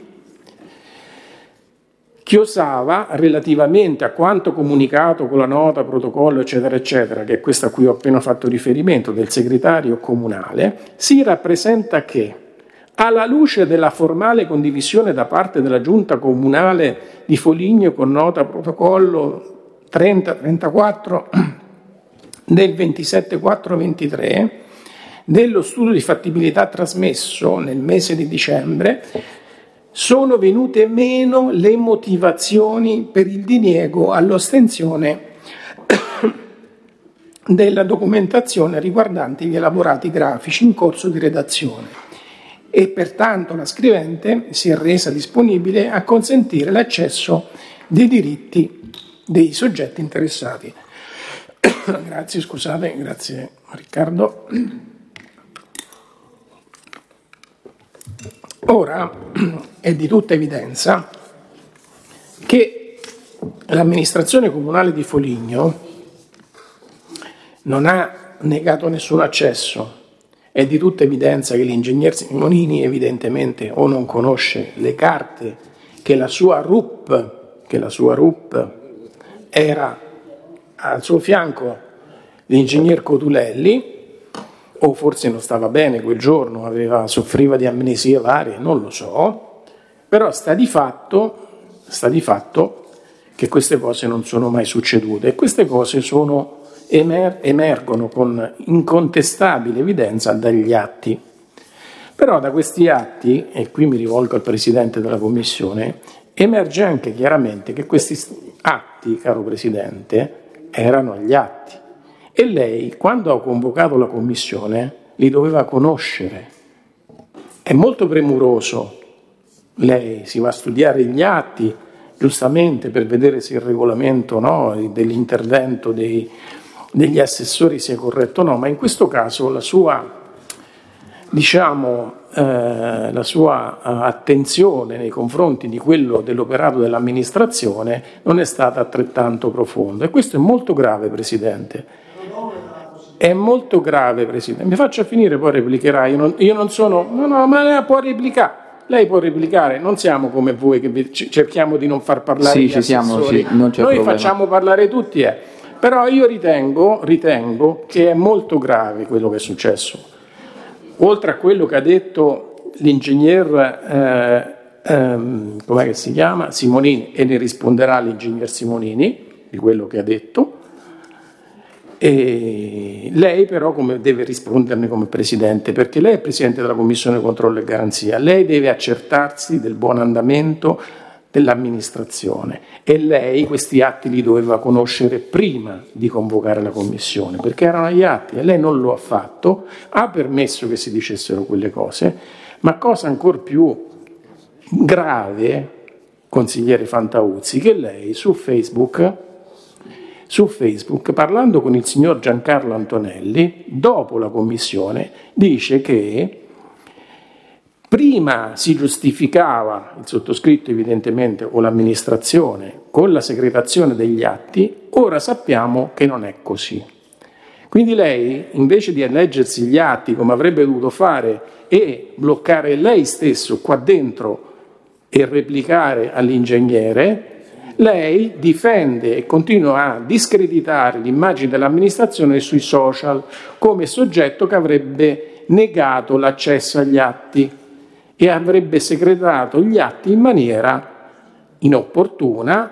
chiosava relativamente a quanto comunicato con la nota, protocollo, eccetera, eccetera, che è questa a cui ho appena fatto riferimento del segretario comunale, si rappresenta che, alla luce della formale condivisione da parte della Giunta Comunale di Foligno con nota protocollo trenta trentaquattro del ventisette quattro ventitré, dello studio di fattibilità trasmesso nel mese di dicembre, sono venute meno le motivazioni per il diniego all'ostensione della documentazione riguardante gli elaborati grafici in corso di redazione e pertanto la scrivente si è resa disponibile a consentire l'accesso dei diritti dei soggetti interessati. Grazie, scusate, grazie Riccardo. Ora è di tutta evidenza che l'amministrazione comunale di Foligno non ha negato nessun accesso. È di tutta evidenza che l'ingegner Simonini evidentemente o non conosce le carte che la sua R U P, che la sua R U P era al suo fianco l'ingegner Cotulelli, o forse non stava bene quel giorno, aveva, soffriva di amnesie varie, non lo so, però sta di fatto, sta di fatto che queste cose non sono mai succedute e queste cose sono, emer, emergono con incontestabile evidenza dagli atti. Però da questi atti, e qui mi rivolgo al Presidente della Commissione, emerge anche chiaramente che questi atti, caro Presidente, erano gli atti. E lei, quando ha convocato la Commissione, li doveva conoscere. È molto premuroso. Lei si va a studiare gli atti, giustamente, per vedere se il regolamento, no, dell'intervento dei, degli assessori sia corretto o no, ma in questo caso la sua, diciamo, eh, la sua uh, attenzione nei confronti di quello dell'operato dell'amministrazione non è stata altrettanto profonda. E questo è molto grave, Presidente. È molto grave, Presidente. Mi faccia finire, poi replicherà. Io non, io non sono... No, no, ma lei può replicare. Lei può replicare. Non siamo come voi che cerchiamo di non far parlare sì, gli ci siamo, sì, non c'è Noi problema. Facciamo parlare tutti, eh. Però io ritengo, ritengo che è molto grave quello che è successo. oltre a quello che ha detto l'ingegner, eh, ehm, com'è che si chiama? Simonini, e ne risponderà l'ingegner Simonini di quello che ha detto, e lei però come deve risponderne come Presidente, perché lei è Presidente della Commissione Controllo e Garanzia, lei deve accertarsi del buon andamento dell'amministrazione e lei questi atti li doveva conoscere prima di convocare la Commissione, perché erano agli atti e lei non lo ha fatto, ha permesso che si dicessero quelle cose, ma cosa ancora più grave, consigliere Fantauzzi, che lei su Facebook Su Facebook, parlando con il signor Giancarlo Antonelli, dopo la commissione, dice che prima si giustificava, il sottoscritto evidentemente o l'amministrazione, con la secretazione degli atti, ora sappiamo che non è così. Quindi lei, invece di leggersi gli atti come avrebbe dovuto fare e bloccare lei stesso qua dentro e replicare all'ingegnere, lei difende e continua a discreditare l'immagine dell'amministrazione sui social come soggetto che avrebbe negato l'accesso agli atti e avrebbe segretato gli atti in maniera inopportuna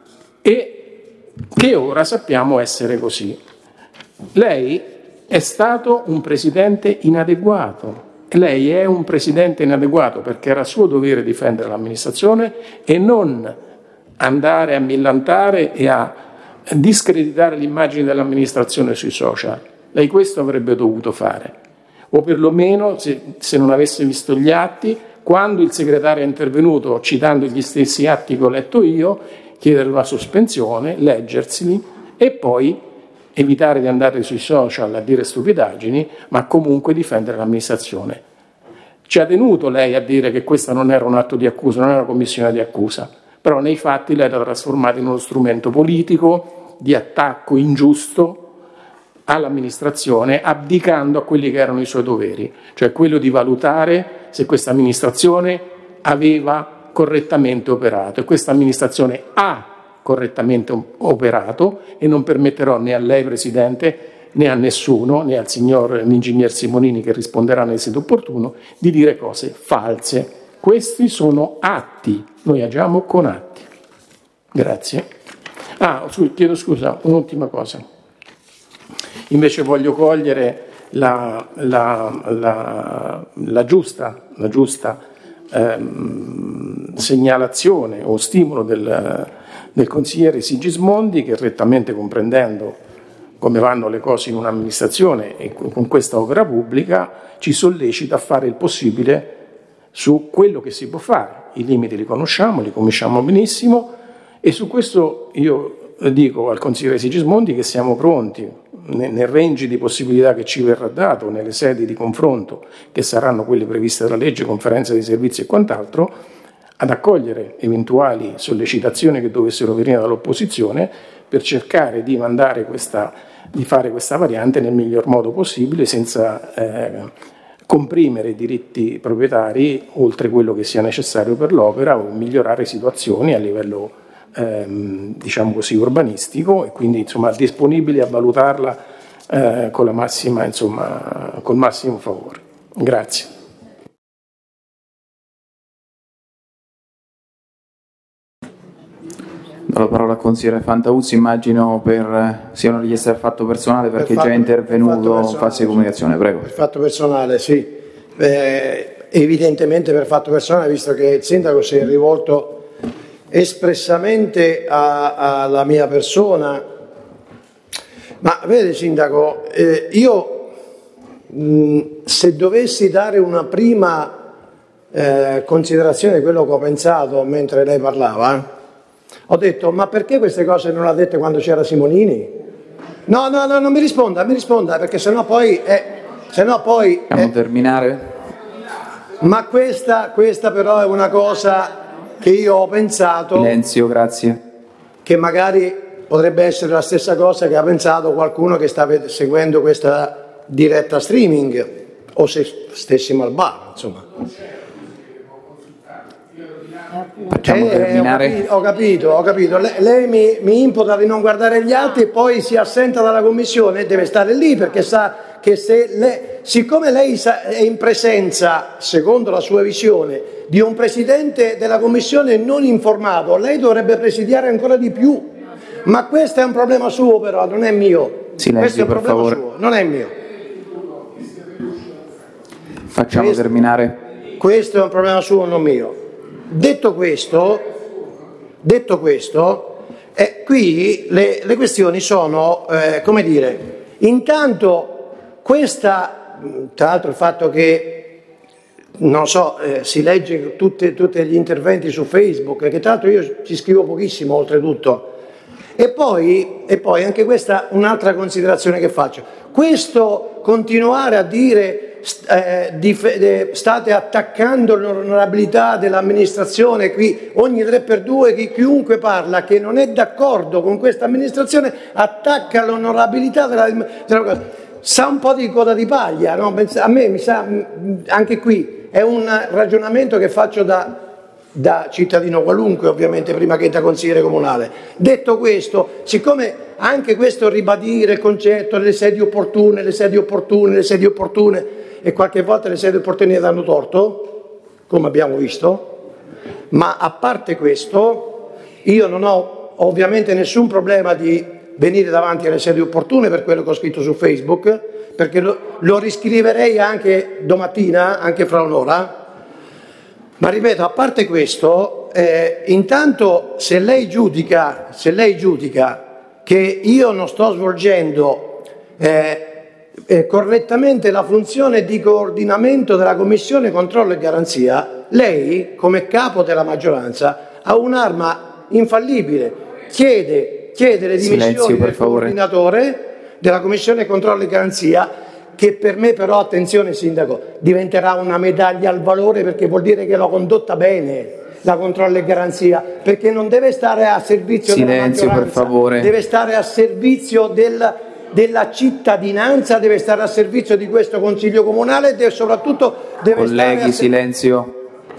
e che ora sappiamo essere così. Lei è stato un presidente inadeguato. Lei è un presidente inadeguato perché era suo dovere difendere l'amministrazione e non andare a millantare e a discreditare l'immagine dell'amministrazione sui social. Lei questo avrebbe dovuto fare, o perlomeno, se, se non avesse visto gli atti, quando il segretario è intervenuto citando gli stessi atti che ho letto io, chiedere una sospensione, leggerseli e poi evitare di andare sui social a dire stupidaggini, ma comunque difendere l'amministrazione. Ci ha tenuto lei a dire che questo non era un atto di accusa, non era una commissione di accusa, però nei fatti lei l'ha trasformato in uno strumento politico di attacco ingiusto all'amministrazione, abdicando a quelli che erano i suoi doveri, cioè quello di valutare se questa amministrazione aveva correttamente operato, e questa amministrazione ha correttamente operato e non permetterò né a lei Presidente né a nessuno, né al signor l'ingegner Simonini che risponderà nel sito opportuno, di dire cose false. Questi sono atti, noi agiamo con atti. Grazie. Ah, chiedo scusa, un'ultima cosa. Invece voglio cogliere la, la, la, la giusta, la giusta ehm, segnalazione o stimolo del, del consigliere Sigismondi, che rettamente comprendendo come vanno le cose in un'amministrazione e con questa opera pubblica ci sollecita a fare il possibile su quello che si può fare. I limiti li conosciamo, li conosciamo benissimo e su questo io dico al consigliere Sigismondi che siamo pronti nel range di possibilità che ci verrà dato, nelle sedi di confronto che saranno quelle previste dalla legge, conferenza di servizi e quant'altro, ad accogliere eventuali sollecitazioni che dovessero venire dall'opposizione per cercare di mandare questa, di fare questa variante nel miglior modo possibile senza eh, comprimere i diritti proprietari oltre quello che sia necessario per l'opera o migliorare situazioni a livello ehm, diciamo così urbanistico e quindi insomma disponibili a valutarla eh, con la massima insomma col massimo favore. Grazie. Do la parola al consigliere Fantauzzi, immagino per sia una richiesta del fatto personale perché per fatto, già è intervenuto in fase di comunicazione, prego. Per fatto personale, sì. Eh, evidentemente per fatto personale, visto che il sindaco si è rivolto espressamente a, alla mia persona. Ma vede sindaco, eh, io mh, se dovessi dare una prima eh, considerazione di quello che ho pensato mentre lei parlava, ho detto, ma perché queste cose non le ha dette quando c'era Simonini? No, no, no, non mi risponda, mi risponda, perché sennò poi... Eh, sennò poi Possiamo eh, terminare? Ma questa, questa però è una cosa che io ho pensato... Silenzio, grazie. Che magari potrebbe essere la stessa cosa che ha pensato qualcuno che sta seguendo questa diretta streaming, o se stessimo al bar, insomma. Facciamo eh, terminare. Ho capito, ho capito. Ho capito. Lei, lei mi, mi imputa di non guardare gli atti e poi si assenta dalla commissione e deve stare lì perché sa che che se lei, siccome lei è in presenza, secondo la sua visione, di un Presidente della Commissione non informato, lei dovrebbe presidiare ancora di più. Ma questo è un problema suo però, non è mio. Silenzio, questo è un per problema favore. suo, non è mio. Facciamo questo, terminare. Questo è un problema suo, non mio. Detto questo, detto questo eh, qui le, le questioni sono, eh, come dire, intanto questa, tra l'altro il fatto che, non so, eh, si legge tutti gli interventi su Facebook, che tra l'altro io ci scrivo pochissimo oltretutto, e poi, e poi anche questa un'altra considerazione che faccio, questo continuare a dire eh, di, eh, state attaccando l'onorabilità dell'amministrazione, qui ogni tre per due chi, chiunque parla che non è d'accordo con questa amministrazione attacca l'onorabilità della, della sa un po' di coda di paglia, no? A me mi sa, anche qui è un ragionamento che faccio da da cittadino qualunque, ovviamente, prima che da consigliere comunale. Detto questo, siccome anche questo ribadire il concetto delle sedi opportune, le sedi opportune, le sedi opportune, e qualche volta le sedi opportune danno torto, come abbiamo visto, ma a parte questo, io non ho ovviamente nessun problema di venire davanti alle sedi opportune per quello che ho scritto su Facebook, perché lo, lo riscriverei anche domattina, anche fra un'ora. Ma ripeto, a parte questo, eh, intanto se lei giudica, se lei giudica che io non sto svolgendo eh, eh, correttamente la funzione di coordinamento della Commissione Controllo e Garanzia, lei, come capo della maggioranza, ha un'arma infallibile, chiede, chiede le dimissioni del coordinatore della Commissione Controllo e Garanzia, che per me però, attenzione sindaco, diventerà una medaglia al valore, perché vuol dire che l'ho condotta bene la controllo e garanzia, perché non deve stare a servizio Silenzio, della maggioranza, per favore. Deve stare a servizio del, della cittadinanza, deve stare a servizio di questo Consiglio Comunale e soprattutto deve Colleghi, stare a silenzio.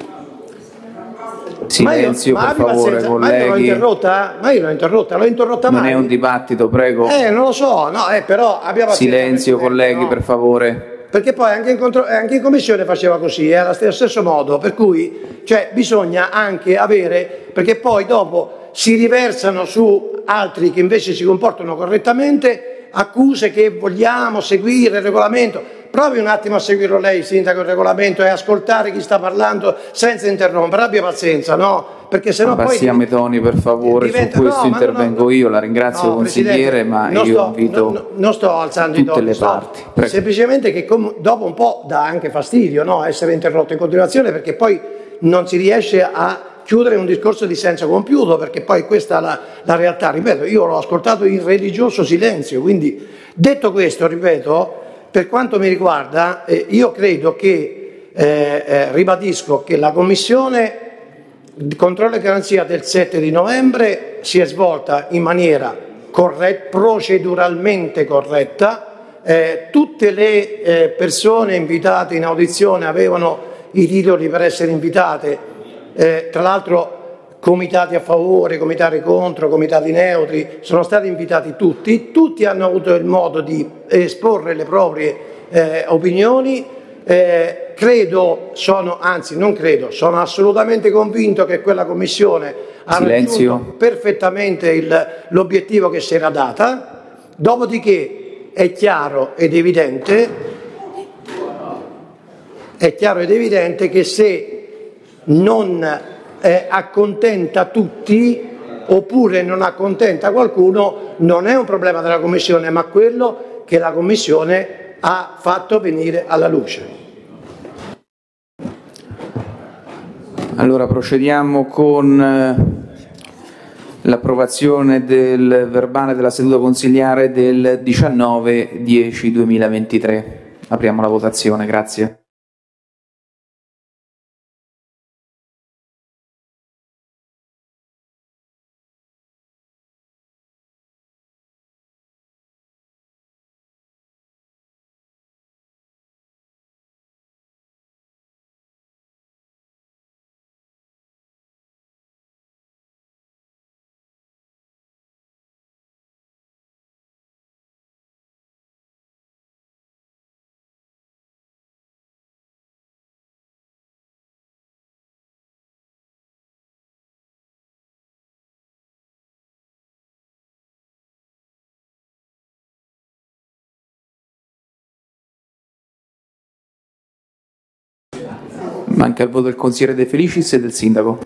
Silenzio, ma io, ma per favore, pazienza, colleghi. Ma io l'ho interrotta? Ma io l'ho interrotta, l'ho interrotta mai. Non è un dibattito, prego. Eh, non lo so, no, eh, però abbiamo Silenzio, colleghi, no? per favore. Perché poi anche in, contro- anche in commissione faceva così, era allo stesso modo, per cui cioè, bisogna anche avere, perché poi dopo si riversano su altri che invece si comportano correttamente accuse che vogliamo seguire il regolamento. Provi un attimo a seguirlo lei, sindaco, il regolamento, e ascoltare chi sta parlando senza interrompere, abbia pazienza, no? Perché sennò poi passiamo i toni, per favore, diventa, su questo no, intervengo no, io, la ringrazio, no, consigliere, ma non io sto, invito no, no, non sto alzando tutte i toni, le sto, parti. Prego. Semplicemente che com- dopo un po' dà anche fastidio, no? Essere interrotto in continuazione, perché poi non si riesce a chiudere un discorso di senso compiuto, perché poi questa è la, la realtà. Ripeto, io l'ho ascoltato in religioso silenzio, quindi detto questo, ripeto, per quanto mi riguarda, eh, io credo che, eh, eh, ribadisco che la Commissione di Controllo e Garanzia del sette di novembre si è svolta in maniera corretta, proceduralmente corretta, eh, tutte le eh, persone invitate in audizione avevano i titoli per essere invitate, eh, tra l'altro comitati a favore, comitati contro, comitati neutri, sono stati invitati tutti, tutti hanno avuto il modo di esporre le proprie eh, opinioni, eh, credo, sono, anzi non credo, sono assolutamente convinto che quella commissione ha Silenzio. raggiunto perfettamente il, l'obiettivo che si era data, dopodiché è chiaro ed evidente, è chiaro ed evidente che se non Eh, accontenta tutti oppure non accontenta qualcuno, non è un problema della Commissione, ma quello che la Commissione ha fatto venire alla luce. Allora procediamo con l'approvazione del verbale della seduta consigliare del diciannove dieci duemilaventitré. Apriamo la votazione, grazie. Manca il voto del consigliere De Felicis e del sindaco.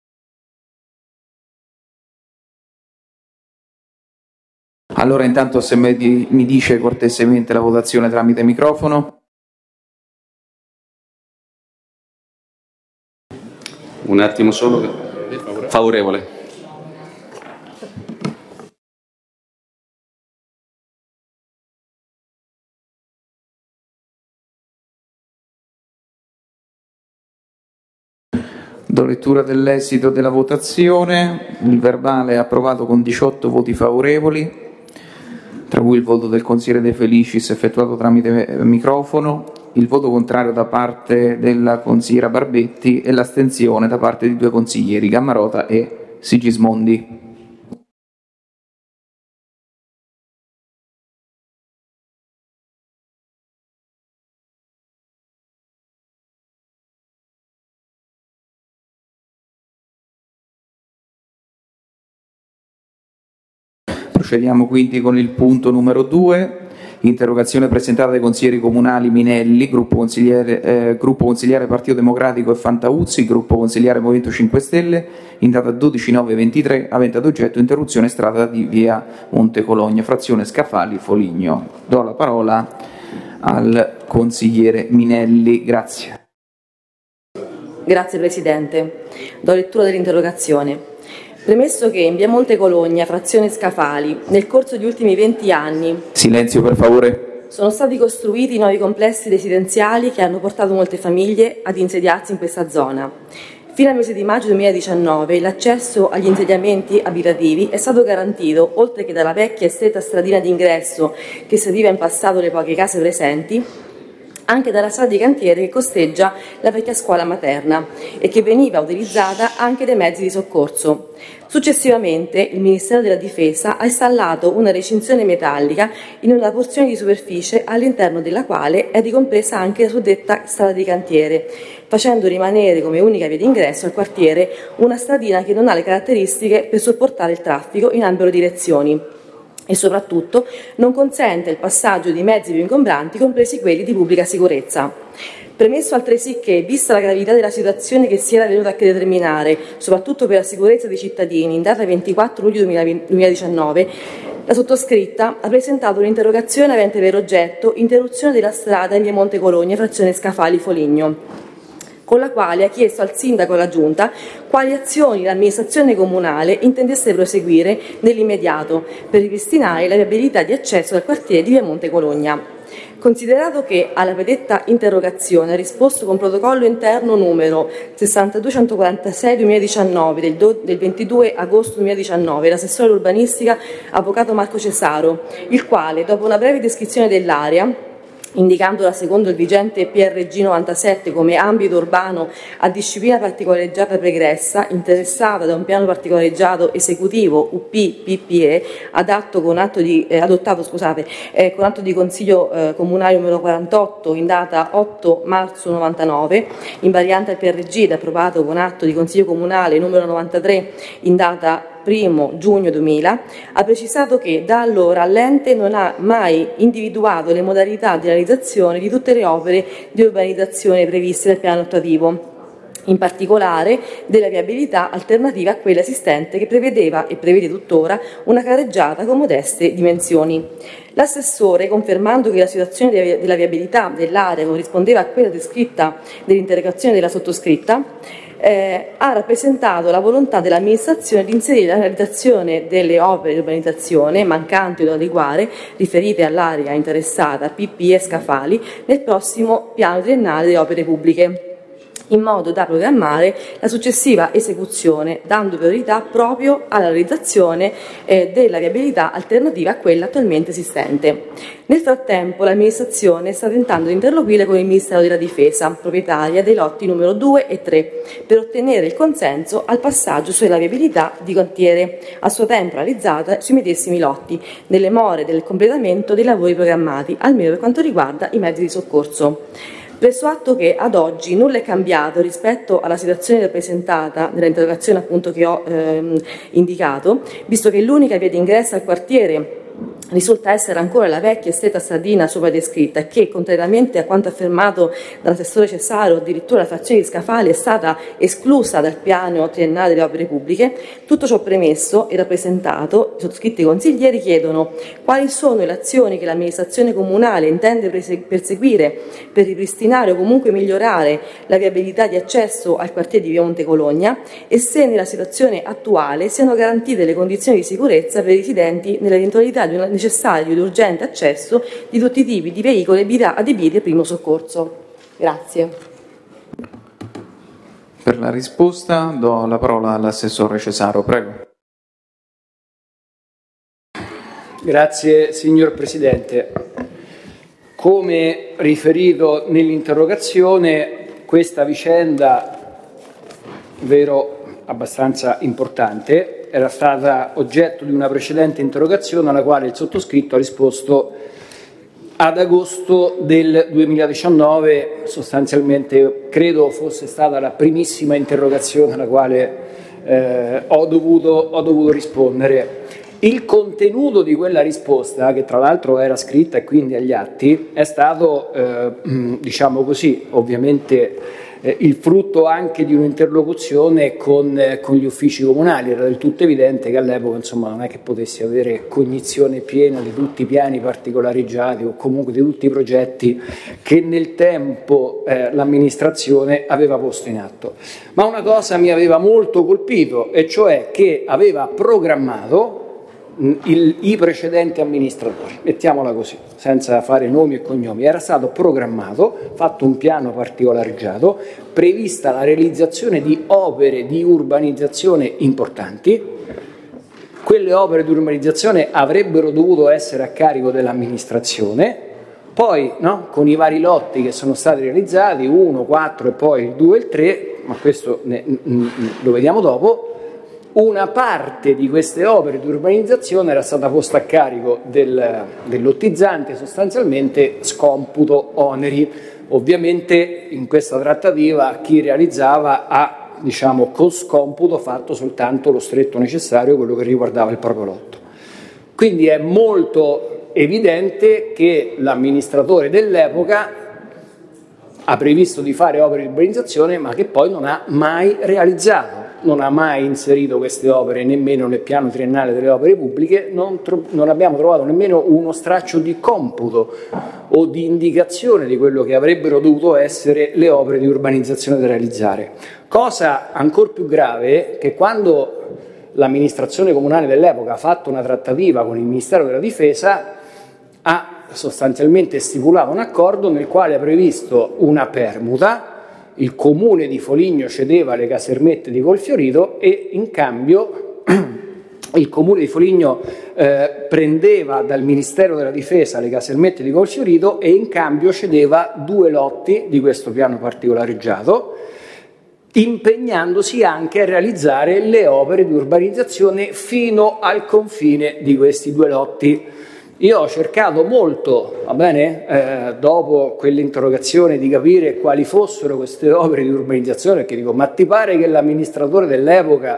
Allora intanto se mi dice cortesemente la votazione tramite microfono. Un attimo solo. Favorevole. Do lettura dell'esito della votazione. Il verbale è approvato con diciotto voti favorevoli, tra cui il voto del consigliere De Felicis effettuato tramite microfono, il voto contrario da parte della consigliera Barbetti e l'astensione da parte di due consiglieri, Gammarota e Sigismondi. Procediamo quindi con il punto numero due, interrogazione presentata dai consiglieri comunali Minelli, gruppo consigliere, eh, gruppo consigliare Partito Democratico e Fantauzzi, gruppo consigliare Movimento cinque Stelle, in data dodici nove ventitré, avente ad oggetto interruzione strada di via Monte Cologna, frazione Scafali, Foligno. Do la parola al consigliere Minelli. Grazie. Grazie Presidente. Do lettura dell'interrogazione. Premesso che in via Monte Cologna, frazione Scafali, nel corso degli ultimi venti anni Silenzio per favore. Sono stati costruiti nuovi complessi residenziali che hanno portato molte famiglie ad insediarsi in questa zona. Fino al mese di maggio duemiladiciannove l'accesso agli insediamenti abitativi è stato garantito, oltre che dalla vecchia e stretta stradina d'ingresso che serviva in passato le poche case presenti, anche dalla strada di cantiere che costeggia la vecchia scuola materna e che veniva utilizzata anche dai mezzi di soccorso. Successivamente il Ministero della Difesa ha installato una recinzione metallica in una porzione di superficie all'interno della quale è ricompresa anche la suddetta strada di cantiere, facendo rimanere come unica via d'ingresso al quartiere una stradina che non ha le caratteristiche per sopportare il traffico in ambo direzioni e soprattutto non consente il passaggio di mezzi più ingombranti, compresi quelli di pubblica sicurezza. Premesso altresì che, vista la gravità della situazione che si era venuta a determinare, soprattutto per la sicurezza dei cittadini, in data ventiquattro luglio duemiladiciannove, la sottoscritta ha presentato un'interrogazione avente per oggetto interruzione della strada in via Monte Cologna, frazione Scafali, Foligno, con la quale ha chiesto al sindaco e alla giunta quali azioni l'amministrazione comunale intendesse proseguire nell'immediato per ripristinare la viabilità di accesso al quartiere di via Monte Cologna. Considerato che alla predetta interrogazione ha risposto con protocollo interno numero sessantaduecentoquarantasei duemiladiciannove del, do, del ventidue agosto duemiladiciannove l'assessore all'urbanistica avvocato Marco Cesaro, il quale, dopo una breve descrizione dell'area, indicandola secondo il vigente P R G novantasette come ambito urbano a disciplina particolareggiata pregressa, interessata da un piano particolareggiato esecutivo U P P P E adatto con atto di, eh, adottato scusate, eh, con atto di Consiglio eh, Comunale numero quarantotto in data otto marzo novantanove, in variante al P R G ed approvato con atto di Consiglio Comunale numero novantatré in data primo giugno duemila, ha precisato che da allora l'ente non ha mai individuato le modalità di realizzazione di tutte le opere di urbanizzazione previste dal piano attuativo, in particolare della viabilità alternativa a quella esistente che prevedeva e prevede tuttora una carreggiata con modeste dimensioni. L'assessore, confermando che la situazione della viabilità dell'area corrispondeva a quella descritta nell'interrogazione della sottoscritta, Eh, ha rappresentato la volontà dell'amministrazione di inserire la realizzazione delle opere di urbanizzazione mancanti o da adeguare riferite all'area interessata P P E Scafali nel prossimo piano triennale delle opere pubbliche, in modo da programmare la successiva esecuzione, dando priorità proprio alla realizzazione eh, della viabilità alternativa a quella attualmente esistente. Nel frattempo l'amministrazione sta tentando di interloquire con il Ministero della Difesa, proprietaria dei lotti numero due e tre, per ottenere il consenso al passaggio sulla viabilità di cantiere, a suo tempo realizzata sui medesimi lotti, nelle more del completamento dei lavori programmati, almeno per quanto riguarda i mezzi di soccorso. Preso atto che ad oggi nulla è cambiato rispetto alla situazione rappresentata nell'interrogazione appunto che ho ehm, indicato, visto che l'unica via d'ingresso al quartiere risulta essere ancora la vecchia e stretta sardina sopra descritta e che, contrariamente a quanto affermato dall'assessore Cesaro, addirittura la frazione di Scafali è stata esclusa dal piano triennale delle opere pubbliche. Tutto ciò premesso e rappresentato, i sottoscritti consiglieri chiedono quali sono le azioni che l'amministrazione comunale intende perseguire per ripristinare o comunque migliorare la viabilità di accesso al quartiere di Via Monte Cologna e se nella situazione attuale siano garantite le condizioni di sicurezza per i residenti nell'eventualità di una necessario ed urgente accesso di tutti i tipi di veicoli adibiti al primo soccorso. Grazie. Per la risposta do la parola all'assessore Cesaro, prego. Grazie signor Presidente. Come riferito nell'interrogazione, questa vicenda, vero abbastanza importante, era stata oggetto di una precedente interrogazione alla quale il sottoscritto ha risposto ad agosto del duemiladiciannove, sostanzialmente credo fosse stata la primissima interrogazione alla quale eh, ho, dovuto, ho dovuto rispondere. Il contenuto di quella risposta, che tra l'altro era scritta e quindi agli atti, è stato, eh, diciamo così, ovviamente Eh, il frutto anche di un'interlocuzione con, eh, con gli uffici comunali. Era del tutto evidente che all'epoca insomma, non è che potessi avere cognizione piena di tutti i piani particolareggiati o comunque di tutti i progetti che nel tempo eh, l'amministrazione aveva posto in atto. Ma una cosa mi aveva molto colpito, e cioè che aveva programmato Il, i precedenti amministratori, mettiamola così, senza fare nomi e cognomi. Era stato programmato, fatto un piano particolareggiato, prevista la realizzazione di opere di urbanizzazione importanti. Quelle opere di urbanizzazione avrebbero dovuto essere a carico dell'amministrazione, poi no, con i vari lotti che sono stati realizzati, uno, quattro e poi il due e il tre, ma questo ne, n, lo vediamo dopo. Una parte di queste opere di urbanizzazione era stata posta a carico del, del lottizzante, sostanzialmente scomputo oneri. Ovviamente in questa trattativa chi realizzava ha, diciamo, con scomputo fatto soltanto lo stretto necessario, quello che riguardava il proprio lotto. Quindi è molto evidente che l'amministratore dell'epoca ha previsto di fare opere di urbanizzazione, ma che poi non ha mai realizzato. Non ha mai inserito queste opere nemmeno nel piano triennale delle opere pubbliche, non, tro- non abbiamo trovato nemmeno uno straccio di computo o di indicazione di quello che avrebbero dovuto essere le opere di urbanizzazione da realizzare. Cosa ancora più grave, che quando l'amministrazione comunale dell'epoca ha fatto una trattativa con il Ministero della Difesa, ha sostanzialmente stipulato un accordo nel quale ha previsto una permuta. Il comune di Foligno cedeva le casermette di Colfiorito e in cambio il comune di Foligno eh, prendeva dal Ministero della Difesa le casermette di Colfiorito e in cambio cedeva due lotti di questo piano particolareggiato, impegnandosi anche a realizzare le opere di urbanizzazione fino al confine di questi due lotti. Io ho cercato molto, va bene, eh, dopo quell'interrogazione, di capire quali fossero queste opere di urbanizzazione, perché dico, ma ti pare che l'amministratore dell'epoca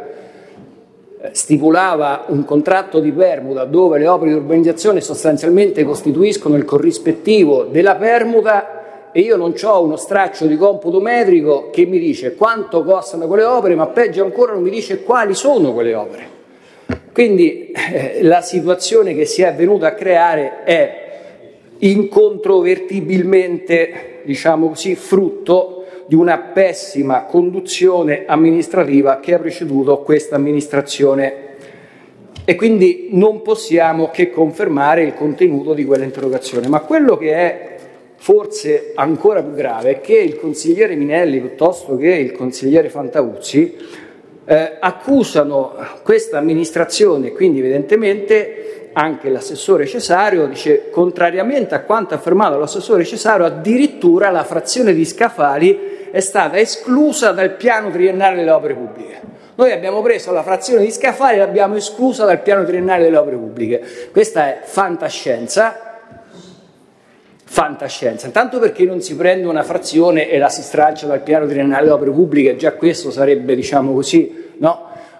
stipulava un contratto di permuta dove le opere di urbanizzazione sostanzialmente costituiscono il corrispettivo della permuta e io non ho uno straccio di computo metrico che mi dice quanto costano quelle opere, ma peggio ancora non mi dice quali sono quelle opere. Quindi eh, la situazione che si è venuta a creare è incontrovertibilmente, diciamo così, frutto di una pessima conduzione amministrativa che ha preceduto questa amministrazione e quindi non possiamo che confermare il contenuto di quell'interrogazione. Ma quello che è forse ancora più grave è che il consigliere Minelli piuttosto che il consigliere Fantauzzi Eh, accusano questa amministrazione, quindi evidentemente anche l'assessore Cesario dice, contrariamente a quanto affermato l'assessore Cesario, addirittura la frazione di Scafali è stata esclusa dal piano triennale delle opere pubbliche. Noi abbiamo preso la frazione di Scafali e l'abbiamo esclusa dal piano triennale delle opere pubbliche. Questa è fantascienza. Fantascienza, intanto perché non si prende una frazione e la si stralcia dal piano triennale delle opere pubbliche, già questo sarebbe, diciamo così, no?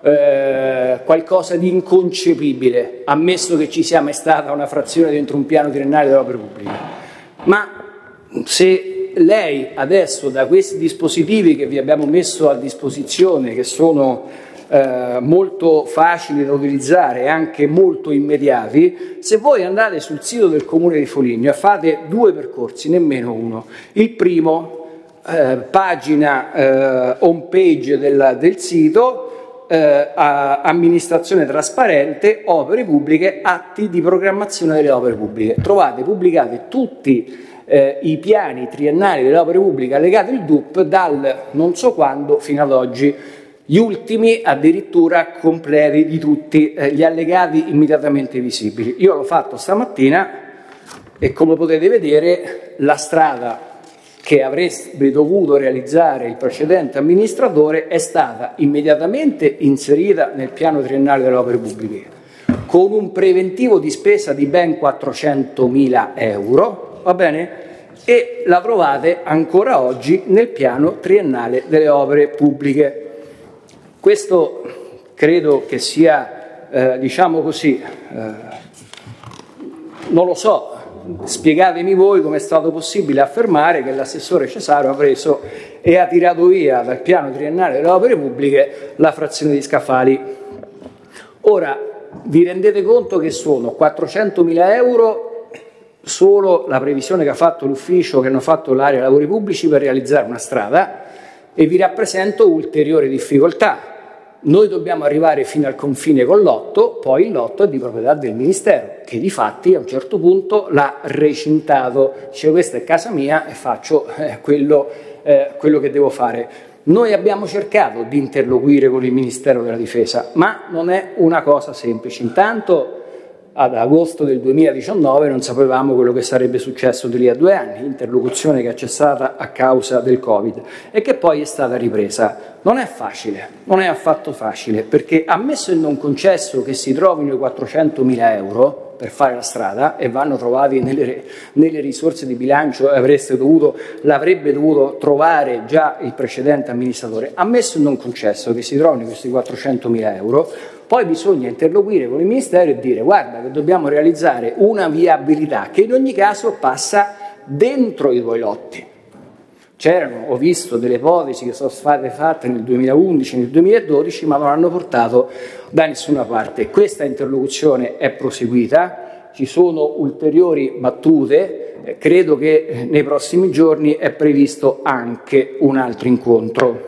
eh, qualcosa di inconcepibile, ammesso che ci sia mai stata una frazione dentro un piano triennale delle opere pubbliche. Ma se lei adesso, da questi dispositivi che vi abbiamo messo a disposizione, che sono Eh, molto facili da utilizzare e anche molto immediati, se voi andate sul sito del Comune di Foligno e fate due percorsi, nemmeno uno, il primo, eh, pagina eh, home page del, del sito, eh, a, amministrazione trasparente, opere pubbliche, atti di programmazione delle opere pubbliche, trovate pubblicati tutti eh, i piani triennali delle opere pubbliche allegati al D U P dal non so quando fino ad oggi. Gli ultimi addirittura completi di tutti eh, gli allegati immediatamente visibili. Io l'ho fatto stamattina e, come potete vedere, la strada che avrebbe dovuto realizzare il precedente amministratore è stata immediatamente inserita nel piano triennale delle opere pubbliche con un preventivo di spesa di ben quattrocentomila euro, va bene? E la trovate ancora oggi nel piano triennale delle opere pubbliche. Questo credo che sia, eh, diciamo così, eh, non lo so, spiegatemi voi come è stato possibile affermare che l'assessore Cesaro ha preso e ha tirato via dal piano triennale delle opere pubbliche la frazione di scaffali. Ora, vi rendete conto che sono quattrocentomila euro solo la previsione che ha fatto l'ufficio, che hanno fatto l'area lavori pubblici per realizzare una strada, e vi rappresento ulteriori difficoltà. Noi dobbiamo arrivare fino al confine con l'Otto, poi il Lotto è di proprietà del Ministero, che di fatti a un certo punto l'ha recintato, dice questa è casa mia e faccio eh, quello, eh, quello che devo fare. Noi abbiamo cercato di interloquire con il Ministero della Difesa, ma non è una cosa semplice. Intanto ad agosto del duemiladiciannove non sapevamo quello che sarebbe successo di lì a due anni, interlocuzione che è cessata a causa del Covid e che poi è stata ripresa. Non è facile, non è affatto facile, perché ammesso il non concesso che si trovino i quattrocentomila euro per fare la strada e vanno trovati nelle, nelle risorse di bilancio e avreste dovuto, l'avrebbe dovuto trovare già il precedente amministratore, ammesso il non concesso che si trovino questi quattrocentomila euro, poi bisogna interloquire con il Ministero e dire guarda che dobbiamo realizzare una viabilità che in ogni caso passa dentro i due lotti. C'erano, ho visto delle ipotesi che sono state fatte nel duemilaundici, nel duemiladodici, ma non hanno portato da nessuna parte. Questa interlocuzione è proseguita, ci sono ulteriori battute, eh, credo che nei prossimi giorni è previsto anche un altro incontro.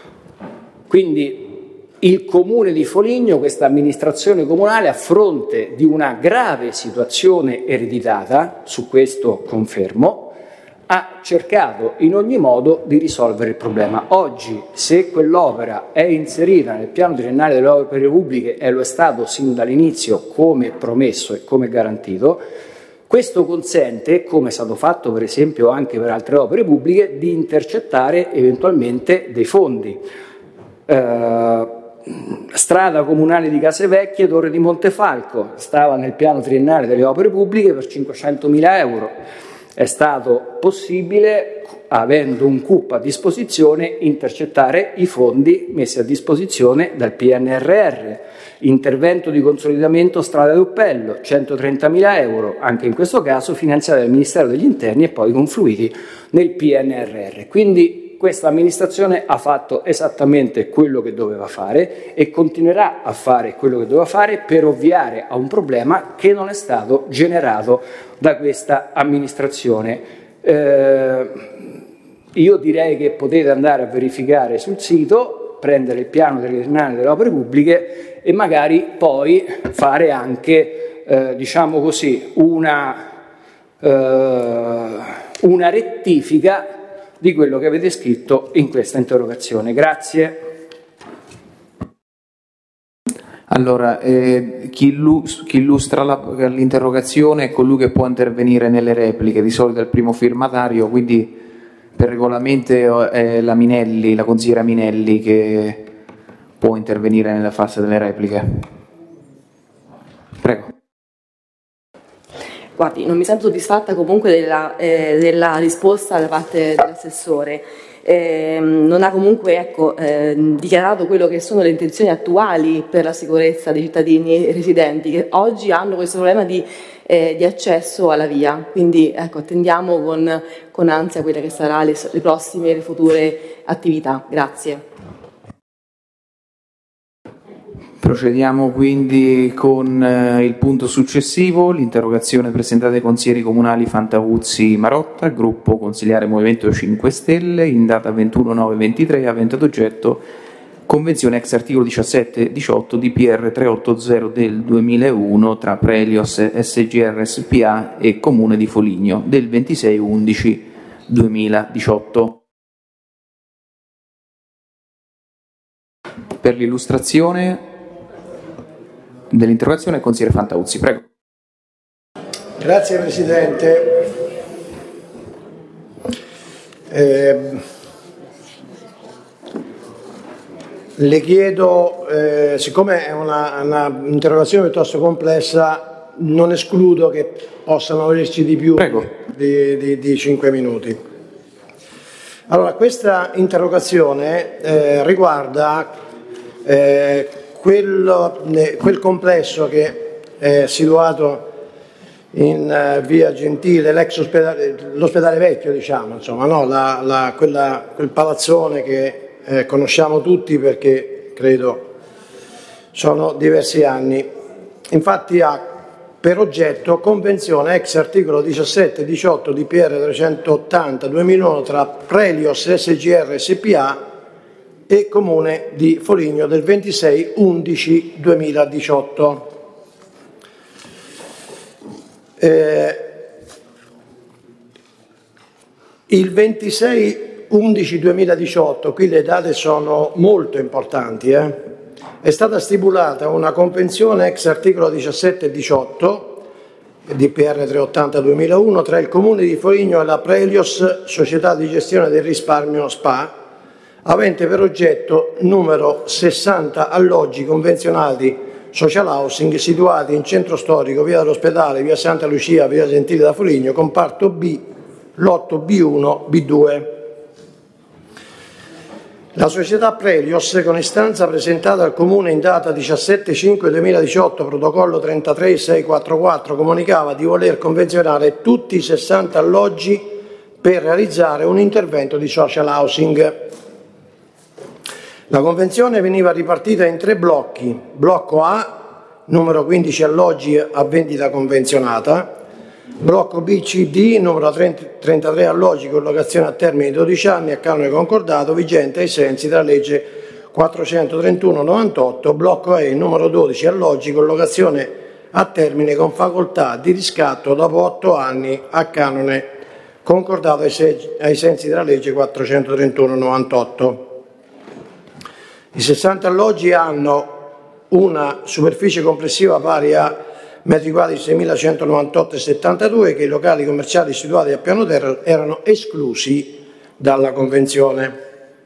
Quindi il Comune di Foligno, questa amministrazione comunale, a fronte di una grave situazione ereditata, su questo confermo, ha cercato in ogni modo di risolvere il problema. Oggi, se quell'opera è inserita nel piano triennale delle opere pubbliche e lo è stato sin dall'inizio come promesso e come garantito, questo consente, come è stato fatto per esempio anche per altre opere pubbliche, di intercettare eventualmente dei fondi. Eh, strada comunale di Casevecchie, Torre di Montefalco, stava nel piano triennale delle opere pubbliche per cinquecentomila euro. È stato possibile, avendo un C U P a disposizione, intercettare i fondi messi a disposizione dal P N R R. Intervento di consolidamento strada d'Uppello, centotrentamila euro, anche in questo caso finanziati dal Ministero degli Interni e poi confluiti nel P N R R. Quindi questa amministrazione ha fatto esattamente quello che doveva fare e continuerà a fare quello che doveva fare per ovviare a un problema che non è stato generato da questa amministrazione. Eh, io direi che potete andare a verificare sul sito, prendere il piano triennale delle opere pubbliche e magari poi fare anche, eh, diciamo così, una, eh, una rettifica di quello che avete scritto in questa interrogazione. Grazie. Allora, eh, chi, illus- chi illustra la- l'interrogazione è colui che può intervenire nelle repliche, di solito è il primo firmatario, quindi per regolamento è la Minelli, la consigliera Minelli che può intervenire nella fase delle repliche. Prego. Guardi, non mi sento soddisfatta comunque della, eh, della risposta da parte dell'assessore. eh, non ha comunque ecco, eh, dichiarato quello che sono le intenzioni attuali per la sicurezza dei cittadini residenti che oggi hanno questo problema di, eh, di accesso alla via. Quindi ecco, attendiamo con, con ansia quelle che saranno le, le prossime e le future attività. Grazie. Procediamo quindi con eh, il punto successivo, l'interrogazione presentata ai consiglieri comunali Fantavuzzi Marotta, gruppo consigliare Movimento cinque Stelle, in data ventuno nove ventitré, avente ad oggetto convenzione ex articolo diciassette diciotto di P R trecentottanta del duemilauno tra Prelios S G R S P A e Comune di Foligno del ventisei undici duemiladiciotto. Per l'illustrazione dell'interrogazione il consigliere Fantavuzzi, prego. Grazie Presidente. Eh, le chiedo, eh, siccome è una, una interrogazione piuttosto complessa, non escludo che possano averci di più di, di, di cinque minuti. Allora, questa interrogazione eh, riguarda eh, Quello, quel complesso che è situato in uh, via Gentile, l'ex ospedale, l'ospedale vecchio diciamo, insomma, no? la, la, quella, quel palazzone che eh, conosciamo tutti perché credo sono diversi anni. Infatti ha per oggetto convenzione ex articolo diciassette diciotto di P R trecentottanta duemilauno tra Prelios S G R S P A e Comune di Foligno del ventisei undici duemiladiciotto. Eh, il ventisei undici duemiladiciotto, qui le date sono molto importanti, eh? È stata stipulata una convenzione ex articolo diciassette diciotto di P R trecentottanta duemilauno tra il Comune di Foligno e la Prelios, società di gestione del risparmio S P A, avente per oggetto numero sessanta alloggi convenzionati social housing situati in centro storico, via dell'Ospedale, via Santa Lucia, via Gentile da Foligno, comparto B, lotto B uno, B due. La società Prelios, con istanza presentata al Comune in data diciassette cinque duemiladiciotto, protocollo trentatré seicentoquarantaquattro, comunicava di voler convenzionare tutti i sessanta alloggi per realizzare un intervento di social housing. La convenzione veniva ripartita in tre blocchi: blocco A, numero quindici alloggi a vendita convenzionata, blocco B, C, D, numero trentatré alloggi con locazione a termine di dodici anni a canone concordato, vigente ai sensi della legge quattrocentotrentuno novantotto, blocco E, numero dodici alloggi con locazione a termine con facoltà di riscatto dopo otto anni a canone concordato ai sensi della legge quattrocentotrentuno novantotto. I sessanta alloggi hanno una superficie complessiva pari a metri quadri seimilacentonovantotto e settantadue, che i locali commerciali situati a piano terra erano esclusi dalla convenzione.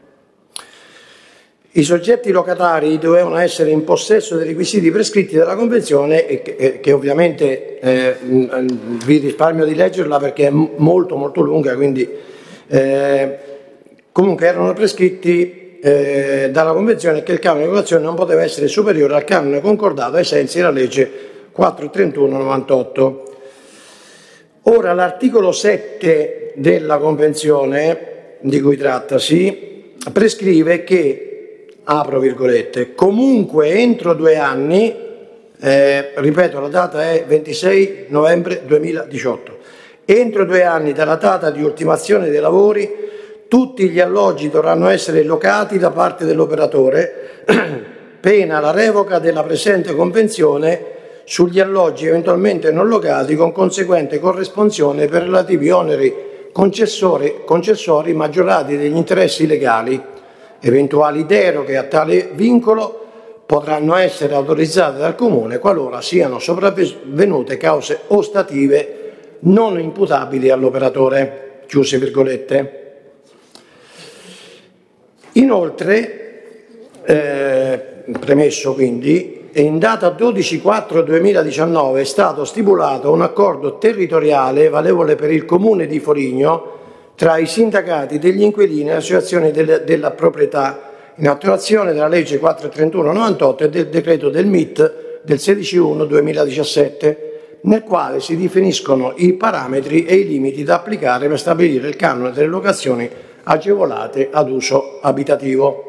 I soggetti locatari dovevano essere in possesso dei requisiti prescritti dalla convenzione e che, che ovviamente eh, vi risparmio di leggerla perché è molto molto lunga, quindi eh, comunque erano prescritti Eh, dalla Convenzione che il canone di locazione non poteva essere superiore al canone concordato ai sensi della legge quattrocentotrentuno novantotto. Ora l'articolo sette della Convenzione di cui trattasi prescrive che, apro virgolette, comunque entro due anni, eh, ripeto la data è ventisei novembre duemiladiciotto, entro due anni dalla data di ultimazione dei lavori tutti gli alloggi dovranno essere locati da parte dell'operatore, pena la revoca della presente convenzione sugli alloggi eventualmente non locati, con conseguente corresponsione per relativi oneri concessori, concessori maggiorati degli interessi legali. Eventuali deroghe a tale vincolo potranno essere autorizzate dal Comune qualora siano sopravvenute cause ostative non imputabili all'operatore. Chiuse virgolette. Inoltre, eh, premesso quindi, in data dodici quattro duemiladiciannove è stato stipulato un accordo territoriale valevole per il Comune di Foligno tra i sindacati degli inquilini e le associazioni delle, della proprietà, in attuazione della legge quattrocentotrentuno novantotto e del decreto del M I T del sedici luglio duemiladiciassette, nel quale si definiscono i parametri e i limiti da applicare per stabilire il canone delle locazioni agevolate ad uso abitativo.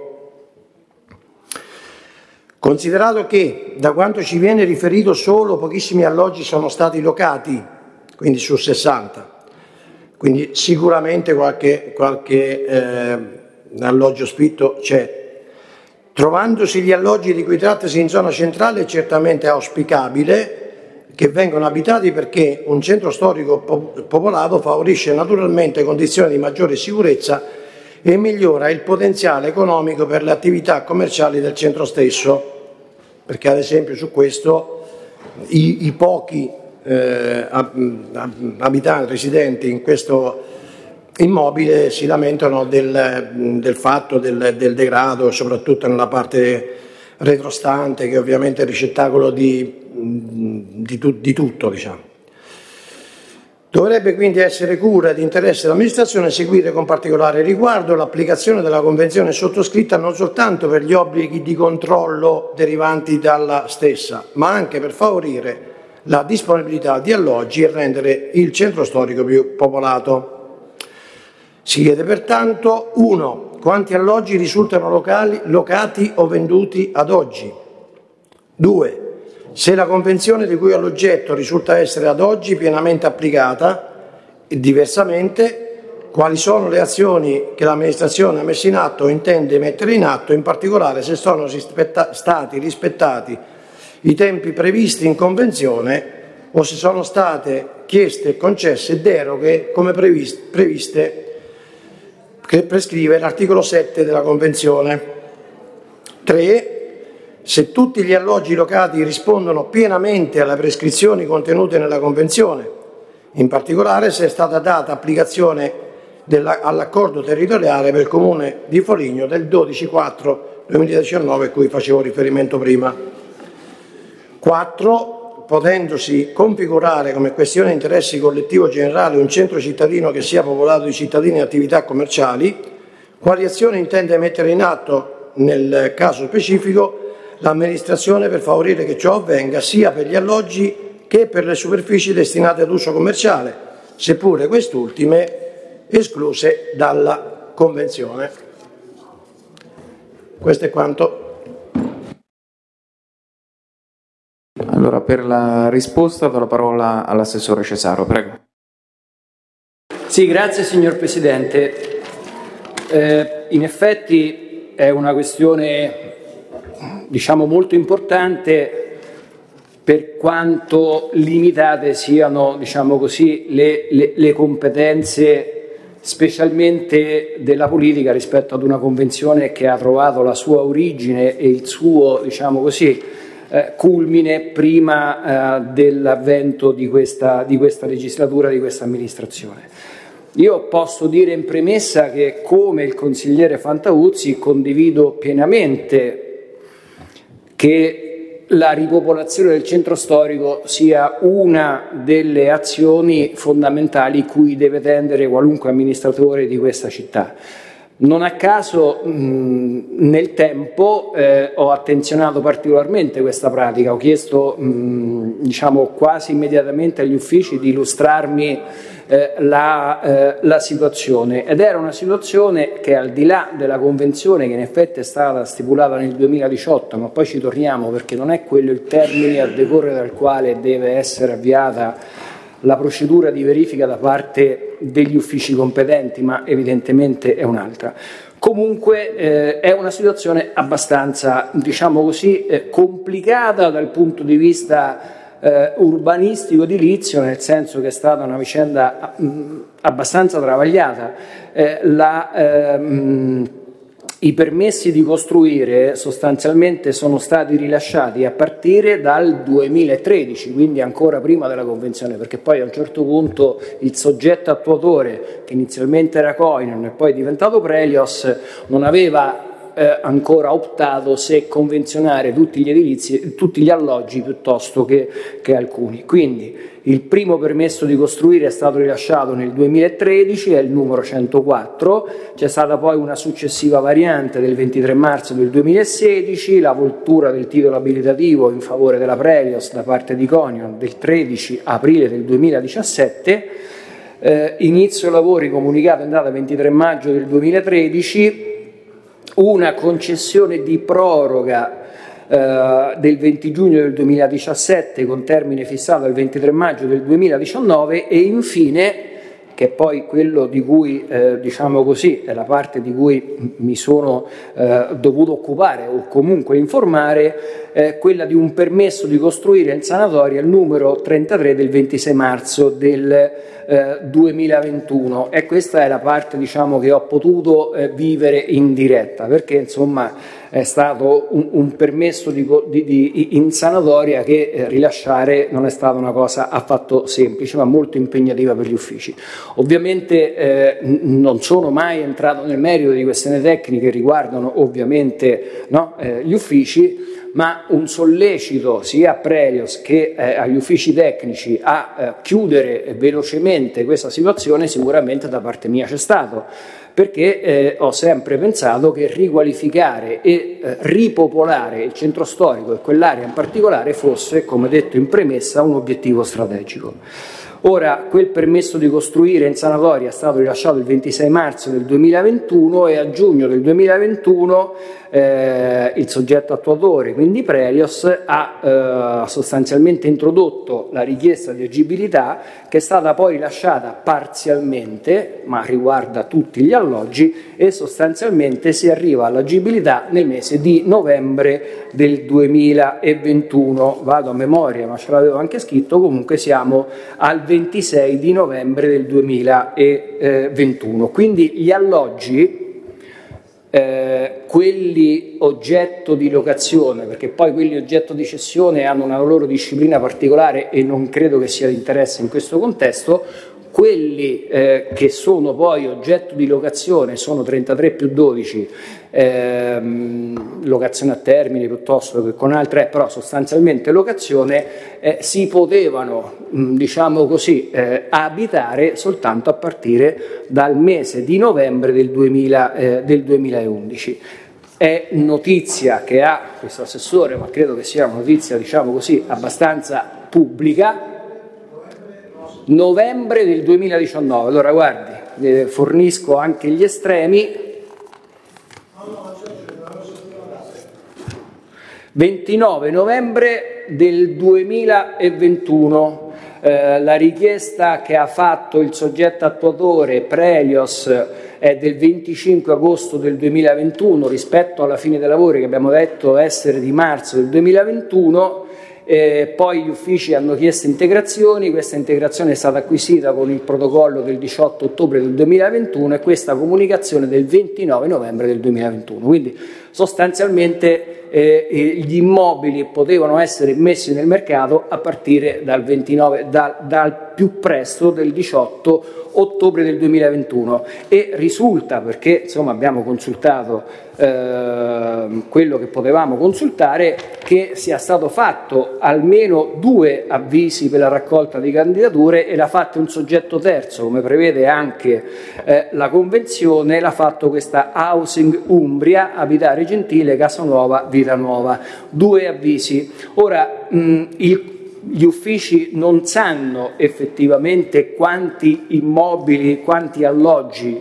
Considerato che, da quanto ci viene riferito, solo pochissimi alloggi sono stati locati, quindi su sessanta, quindi sicuramente qualche, qualche eh, alloggio spitto c'è. Trovandosi gli alloggi di cui trattasi in zona centrale, è certamente auspicabile che vengano abitati, perché un centro storico popolato favorisce naturalmente condizioni di maggiore sicurezza e migliora il potenziale economico per le attività commerciali del centro stesso, perché ad esempio su questo i, i pochi eh, abitanti residenti in questo immobile si lamentano del, del fatto del, del degrado, soprattutto nella parte retrostante, che ovviamente è ricettacolo di, di, di tutto, diciamo. Dovrebbe quindi essere cura ed interesse dell'amministrazione seguire con particolare riguardo l'applicazione della convenzione sottoscritta non soltanto per gli obblighi di controllo derivanti dalla stessa, ma anche per favorire la disponibilità di alloggi e rendere il centro storico più popolato. Si chiede pertanto: uno. Quanti alloggi risultano locali, locati o venduti ad oggi? due. Se la convenzione di cui all'oggetto risulta essere ad oggi pienamente applicata, e diversamente, quali sono le azioni che l'amministrazione ha messo in atto o intende mettere in atto, in particolare se sono rispetta- stati rispettati i tempi previsti in convenzione o se sono state chieste e concesse deroghe come previste, previste che prescrive l'articolo sette della Convenzione. tre. Se tutti gli alloggi locati rispondono pienamente alle prescrizioni contenute nella Convenzione, in particolare se è stata data applicazione della, all'accordo territoriale per il Comune di Foligno del dodici quattro duemiladiciannove a cui facevo riferimento prima. quattro. Potendosi configurare come questione di interessi collettivo generale un centro cittadino che sia popolato di cittadini e attività commerciali, quali azioni intende mettere in atto nel caso specifico l'amministrazione per favorire che ciò avvenga sia per gli alloggi che per le superfici destinate ad uso commerciale, seppure quest'ultime escluse dalla Convenzione. Questo è quanto. Allora, per la risposta do la parola all'assessore Cesaro, prego. Sì, grazie signor Presidente. Eh, in effetti è una questione, diciamo, molto importante, per quanto limitate siano, diciamo così, le, le, le competenze, specialmente della politica, rispetto ad una convenzione che ha trovato la sua origine e il suo, diciamo così, eh, culmine prima eh, dell'avvento di questa, di questa legislatura, di questa amministrazione. Io posso dire in premessa che, come il consigliere Fantauzzi, condivido pienamente che la ripopolazione del centro storico sia una delle azioni fondamentali cui deve tendere qualunque amministratore di questa città. Non a caso mh, nel tempo eh, ho attenzionato particolarmente questa pratica, ho chiesto mh, diciamo quasi immediatamente agli uffici di illustrarmi eh, la, eh, la situazione, ed era una situazione che, al di là della convenzione che in effetti è stata stipulata nel duemiladiciotto, ma poi ci torniamo perché non è quello il termine a decorrere dal quale deve essere avviata la procedura di verifica da parte degli uffici competenti, ma evidentemente è un'altra. Comunque eh, è una situazione abbastanza, diciamo così, eh, complicata dal punto di vista eh, urbanistico-edilizio, nel senso che è stata una vicenda mh, abbastanza travagliata. Eh, la, eh, mh, I permessi di costruire sostanzialmente sono stati rilasciati a partire dal duemilatredici, quindi ancora prima della convenzione, perché poi a un certo punto il soggetto attuatore, che inizialmente era Coinon e poi è diventato Prelios, non aveva eh, ancora optato se convenzionare tutti gli edilizi, tutti gli alloggi piuttosto che, che alcuni. Quindi il primo permesso di costruire è stato rilasciato nel duemilatredici, è il numero centoquattro, c'è stata poi una successiva variante del ventitré marzo del duemilasedici, la voltura del titolo abilitativo in favore della Prelios da parte di Conion del tredici aprile del duemiladiciassette, eh, inizio lavori comunicato in data ventitré maggio del duemilatredici, una concessione di proroga Uh, del venti giugno del duemiladiciassette con termine fissato al ventitré maggio del duemiladiciannove e infine, che è poi quello di cui eh, diciamo così è la parte di cui mi sono eh, dovuto occupare o comunque informare, eh, quella di un permesso di costruire in sanatoria il numero trentatré del ventisei marzo del eh, duemilaventuno, e questa è la parte diciamo che ho potuto eh, vivere in diretta, perché insomma è stato un, un permesso di, di, di, in sanatoria che eh, rilasciare non è stata una cosa affatto semplice, ma molto impegnativa per gli uffici. Ovviamente eh, non sono mai entrato nel merito di questioni tecniche che riguardano ovviamente no, eh, gli uffici, ma un sollecito sia a Prelios che eh, agli uffici tecnici a eh, chiudere velocemente questa situazione sicuramente da parte mia c'è stato, perché eh, ho sempre pensato che riqualificare e eh, ripopolare il centro storico e quell'area in particolare fosse, come detto in premessa, un obiettivo strategico. Ora, quel permesso di costruire in sanatoria è stato rilasciato il ventisei marzo del duemilaventuno e a giugno del duemilaventuno eh, il soggetto attuatore, quindi Prelios, ha eh, sostanzialmente introdotto la richiesta di agibilità, che è stata poi rilasciata parzialmente, ma riguarda tutti gli alloggi, e sostanzialmente si arriva all'agibilità nel mese di novembre del duemilaventuno. Vado a memoria, ma ce l'avevo anche scritto, comunque siamo al ventisei di novembre del duemilaventuno. Quindi gli alloggi, eh, quelli oggetto di locazione, perché poi quelli oggetto di cessione hanno una loro disciplina particolare e non credo che sia di interesse in questo contesto, quelli eh, che sono poi oggetto di locazione sono trentatré più dodici, ehm, locazione a termine piuttosto che con altre, però sostanzialmente locazione, eh, si potevano mh, diciamo così eh, abitare soltanto a partire dal mese di novembre del, duemila, eh, del duemilaundici. È notizia che ha questo assessore, ma credo che sia una notizia diciamo così abbastanza pubblica, novembre del duemiladiciannove. Allora guardi, eh, fornisco anche gli estremi. ventinove novembre del duemilaventuno, eh, la richiesta che ha fatto il soggetto attuatore Prelios è del venticinque agosto del duemilaventuno rispetto alla fine dei lavori che abbiamo detto essere di marzo del duemilaventuno. Eh, poi gli uffici hanno chiesto integrazioni, questa integrazione è stata acquisita con il protocollo del diciotto ottobre del duemilaventuno e questa comunicazione del ventinove novembre del duemilaventuno. Quindi sostanzialmente eh, gli immobili potevano essere messi nel mercato a partire dal, ventinove, da, dal più presto del diciotto ottobre del duemilaventuno, e risulta, perché insomma abbiamo consultato eh, quello che potevamo consultare, che sia stato fatto almeno due avvisi per la raccolta di candidature e l'ha fatto un soggetto terzo, come prevede anche eh, la convenzione, l'ha fatto questa Housing Umbria, Abitare Gentile, Casa Nuova, Vita Nuova, due avvisi. Ora mh, il gli uffici non sanno effettivamente quanti immobili, quanti alloggi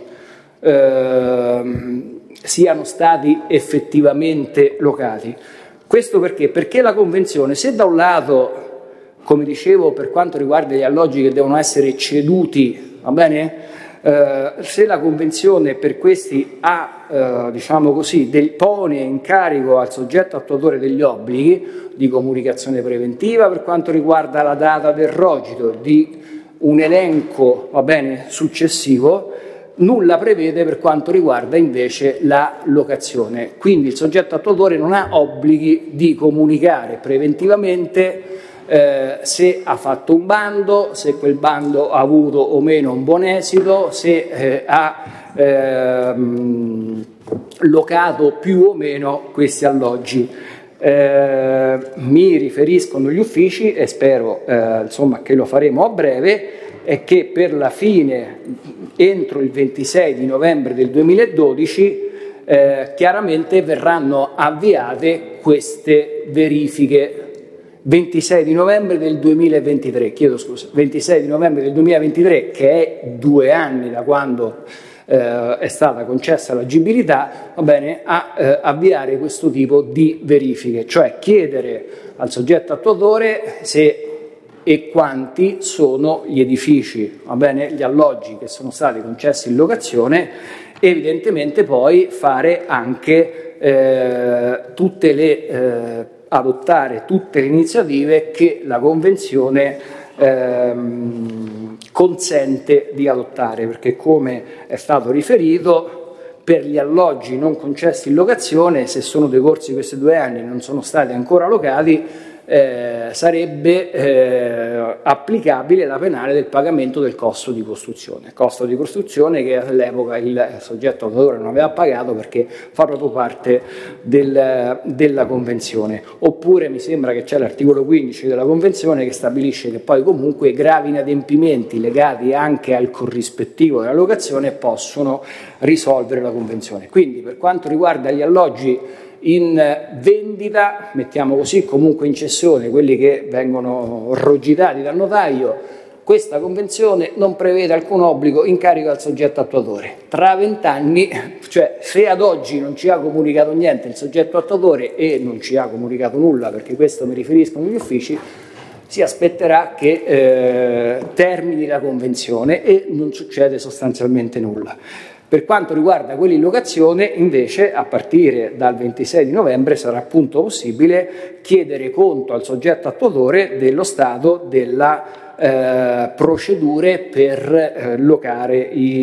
eh, siano stati effettivamente locati. Questo perché? Perché la Convenzione, se da un lato, come dicevo, per quanto riguarda gli alloggi che devono essere ceduti, va bene? Eh, se la Convenzione per questi ha, eh, diciamo così, del, pone in carico al soggetto attuatore degli obblighi di comunicazione preventiva per quanto riguarda la data del rogito, di un elenco, va bene, successivo, nulla prevede per quanto riguarda invece la locazione. Quindi il soggetto attuatore non ha obblighi di comunicare preventivamente eh, se ha fatto un bando, se quel bando ha avuto o meno un buon esito, se eh, ha ehm, locato più o meno questi alloggi. Eh, mi riferiscono gli uffici, e spero eh, insomma, che lo faremo a breve, è che per la fine, entro il ventisei di novembre del duemiladodici, eh, chiaramente verranno avviate queste verifiche. ventisei di novembre del duemilaventitré, chiedo scusa, ventisei di novembre del duemilaventitré, che è due anni da quando eh, è stata concessa l'agibilità, va bene, a eh, avviare questo tipo di verifiche, cioè chiedere al soggetto attuatore se e quanti sono gli edifici, va bene, gli alloggi che sono stati concessi in locazione, e evidentemente poi fare anche eh, tutte le eh, adottare tutte le iniziative che la Convenzione ehm, consente di adottare, perché come è stato riferito, per gli alloggi non concessi in locazione, se sono decorsi questi due anni e non sono stati ancora locati, eh, sarebbe eh, applicabile la penale del pagamento del costo di costruzione, costo di costruzione che all'epoca il soggetto attuatore non aveva pagato perché fa proprio parte del, della Convenzione. Oppure mi sembra che c'è l'articolo quindici della Convenzione che stabilisce che poi comunque gravi inadempimenti legati anche al corrispettivo della locazione possono risolvere la Convenzione. Quindi per quanto riguarda gli alloggi in vendita, mettiamo così, comunque in cessione, quelli che vengono rogitati dal notaio, questa Convenzione non prevede alcun obbligo in carico al soggetto attuatore. Tra vent'anni, cioè se ad oggi non ci ha comunicato niente il soggetto attuatore e non ci ha comunicato nulla, perché questo mi riferiscono gli uffici, si aspetterà che eh, termini la Convenzione e non succede sostanzialmente nulla. Per quanto riguarda quelli in locazione, invece, a partire dal ventisei di novembre sarà appunto possibile chiedere conto al soggetto attuatore dello stato della eh, procedure per eh, locare,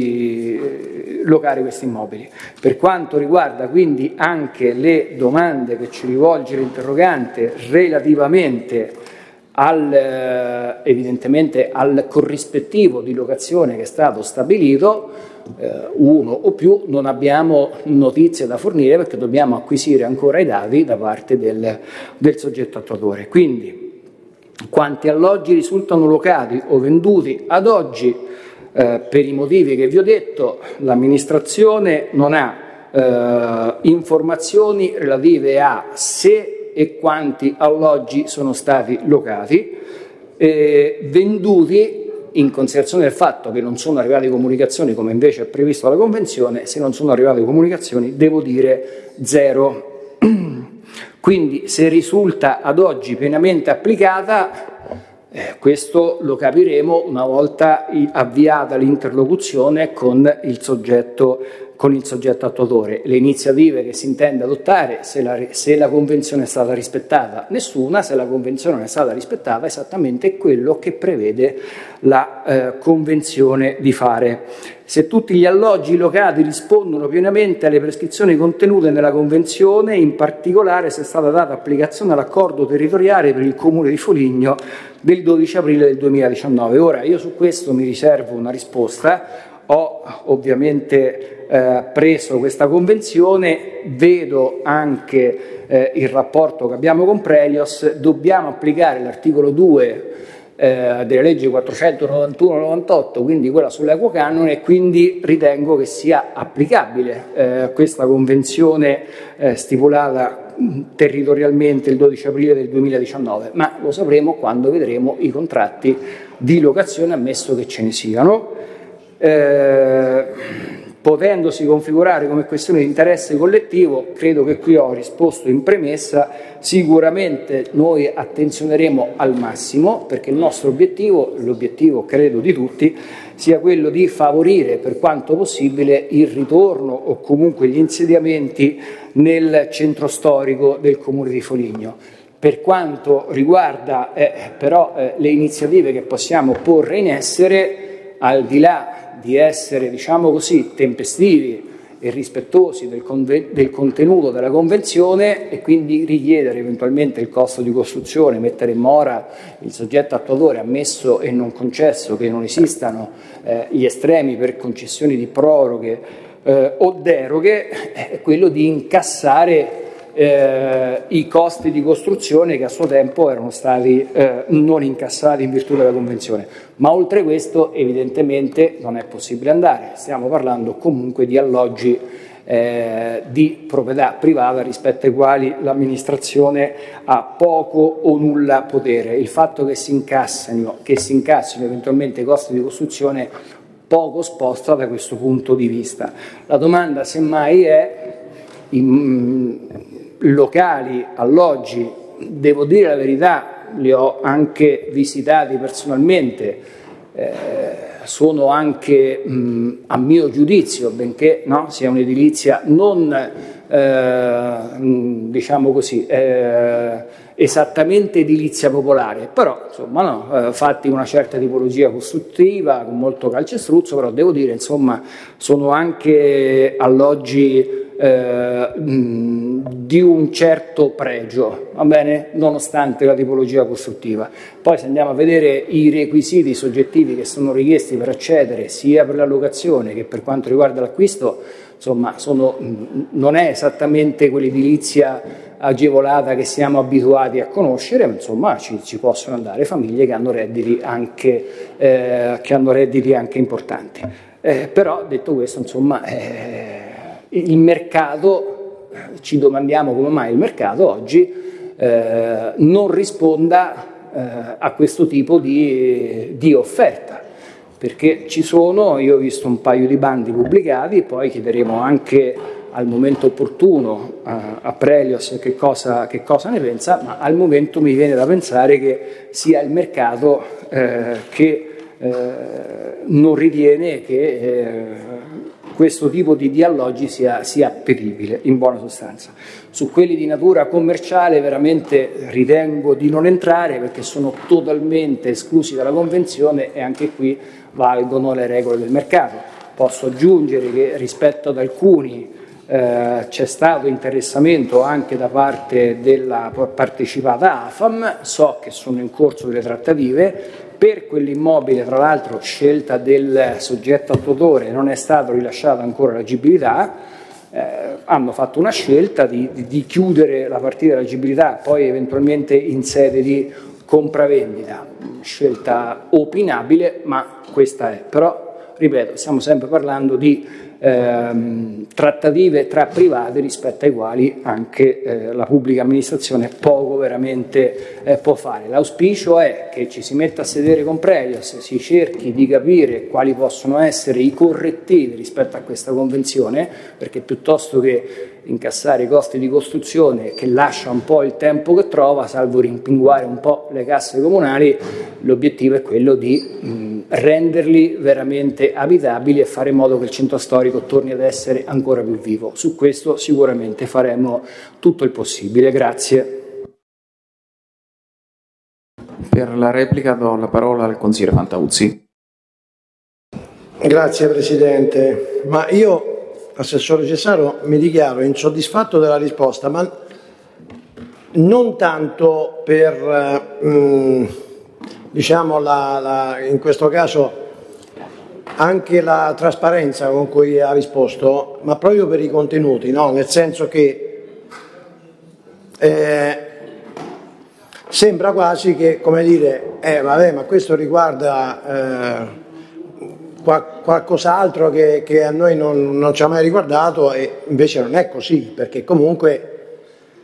i, locare questi immobili. Per quanto riguarda quindi anche le domande che ci rivolge l'interrogante relativamente al, eh, evidentemente al corrispettivo di locazione che è stato stabilito, eh, uno o più, non abbiamo notizie da fornire perché dobbiamo acquisire ancora i dati da parte del, del soggetto attuatore. Quindi, quanti alloggi risultano locati o venduti ad oggi, eh, per i motivi che vi ho detto, l'amministrazione non ha eh, informazioni relative a se e quanti alloggi sono stati locati, eh, venduti in considerazione del fatto che non sono arrivate comunicazioni come invece è previsto dalla Convenzione. Se non sono arrivate comunicazioni devo dire zero. Quindi se risulta ad oggi pienamente applicata, eh, questo lo capiremo una volta avviata l'interlocuzione con il soggetto con il soggetto attuatore. Le iniziative che si intende adottare, se la, se la Convenzione è stata rispettata, nessuna. Se la Convenzione non è stata rispettata, esattamente quello che prevede la eh, Convenzione di fare. Se tutti gli alloggi locati rispondono pienamente alle prescrizioni contenute nella Convenzione, in particolare se è stata data applicazione all'accordo territoriale per il Comune di Foligno del dodici aprile del duemiladiciannove. Ora, io su questo mi riservo una risposta. Ho ovviamente eh, preso questa convenzione, vedo anche eh, il rapporto che abbiamo con Prelios, dobbiamo applicare l'articolo due eh, delle leggi quattrocentonovantuno novantotto, quindi quella sull'equo canone, e quindi ritengo che sia applicabile eh, questa convenzione eh, stipulata territorialmente il dodici aprile del duemiladiciannove, ma lo sapremo quando vedremo i contratti di locazione, ammesso che ce ne siano. Eh, potendosi configurare come questione di interesse collettivo, credo che qui ho risposto in premessa. Sicuramente noi attenzioneremo al massimo, perché il nostro obiettivo, l'obiettivo credo di tutti, sia quello di favorire per quanto possibile il ritorno o comunque gli insediamenti nel centro storico del Comune di Foligno. Per quanto riguarda eh, però eh, le iniziative che possiamo porre in essere, al di là di essere, diciamo così, tempestivi e rispettosi del, del contenuto della Convenzione e quindi richiedere eventualmente il costo di costruzione, mettere in mora il soggetto attuatore, ammesso e non concesso che non esistano eh, gli estremi per concessioni di proroghe eh, o deroghe è quello di incassare eh, i costi di costruzione che a suo tempo erano stati eh, non incassati in virtù della Convenzione. Ma oltre questo evidentemente non è possibile andare, stiamo parlando comunque di alloggi eh, di proprietà privata rispetto ai quali l'amministrazione ha poco o nulla potere. Il fatto che si incassino, che si incassino eventualmente i costi di costruzione poco sposta da questo punto di vista. La domanda semmai è in locali, alloggi, devo dire la verità, li ho anche visitati personalmente, eh, sono anche mh, a mio giudizio, benché no, sia un'edilizia non eh, diciamo così eh, esattamente edilizia popolare, però insomma no, eh, fatti una certa tipologia costruttiva con molto calcestruzzo, però devo dire insomma sono anche alloggi Eh, di un certo pregio, va bene? Nonostante la tipologia costruttiva. Poi se andiamo a vedere i requisiti soggettivi che sono richiesti per accedere sia per la locazione che per quanto riguarda l'acquisto, insomma sono, non è esattamente quell'edilizia agevolata che siamo abituati a conoscere, ma insomma ci, ci possono andare famiglie che hanno redditi anche, eh, che hanno redditi anche importanti. Eh, però detto questo, insomma eh, il mercato, ci domandiamo come mai il mercato oggi eh, non risponda eh, a questo tipo di, di offerta, perché ci sono, io ho visto un paio di bandi pubblicati, poi chiederemo anche al momento opportuno a, a Prelios che cosa, che cosa ne pensa, ma al momento mi viene da pensare che sia il mercato eh, che eh, non ritiene che eh, questo tipo di, di alloggi sia, sia appetibile, in buona sostanza. Su quelli di natura commerciale veramente ritengo di non entrare perché sono totalmente esclusi dalla Convenzione e anche qui valgono le regole del mercato. Posso aggiungere che rispetto ad alcuni eh, c'è stato interessamento anche da parte della partecipata A F A M, so che sono in corso delle trattative. Per quell'immobile, tra l'altro, scelta del soggetto attuatore, non è stato rilasciata ancora l'agibilità, eh, hanno fatto una scelta di, di, di chiudere la partita dell'agibilità, poi eventualmente in sede di compravendita, scelta opinabile, ma questa è. Però, ripeto, stiamo sempre parlando di ehm, trattative tra privati rispetto ai quali anche eh, la pubblica amministrazione poco veramente eh, può fare. L'auspicio è che ci si metta a sedere con Prelios, si cerchi di capire quali possono essere i correttivi rispetto a questa convenzione, perché piuttosto che incassare i costi di costruzione che lascia un po' il tempo che trova, salvo rimpinguare un po' le casse comunali, l'obiettivo è quello di mh, renderli veramente abitabili e fare in modo che il centro storico torni ad essere ancora più vivo. Su questo sicuramente faremo tutto il possibile. Grazie. Per la replica do la parola al consigliere Fantauzzi. Grazie Presidente, ma io, Assessore Cesaro, mi dichiaro insoddisfatto della risposta, ma non tanto per, mh, diciamo, la, la, in questo caso anche la trasparenza con cui ha risposto, ma proprio per i contenuti, no? Nel senso che eh, sembra quasi che, come dire, eh, vabbè, ma questo riguarda eh, qualcos'altro che, che a noi non, non ci ha mai riguardato, e invece non è così, perché comunque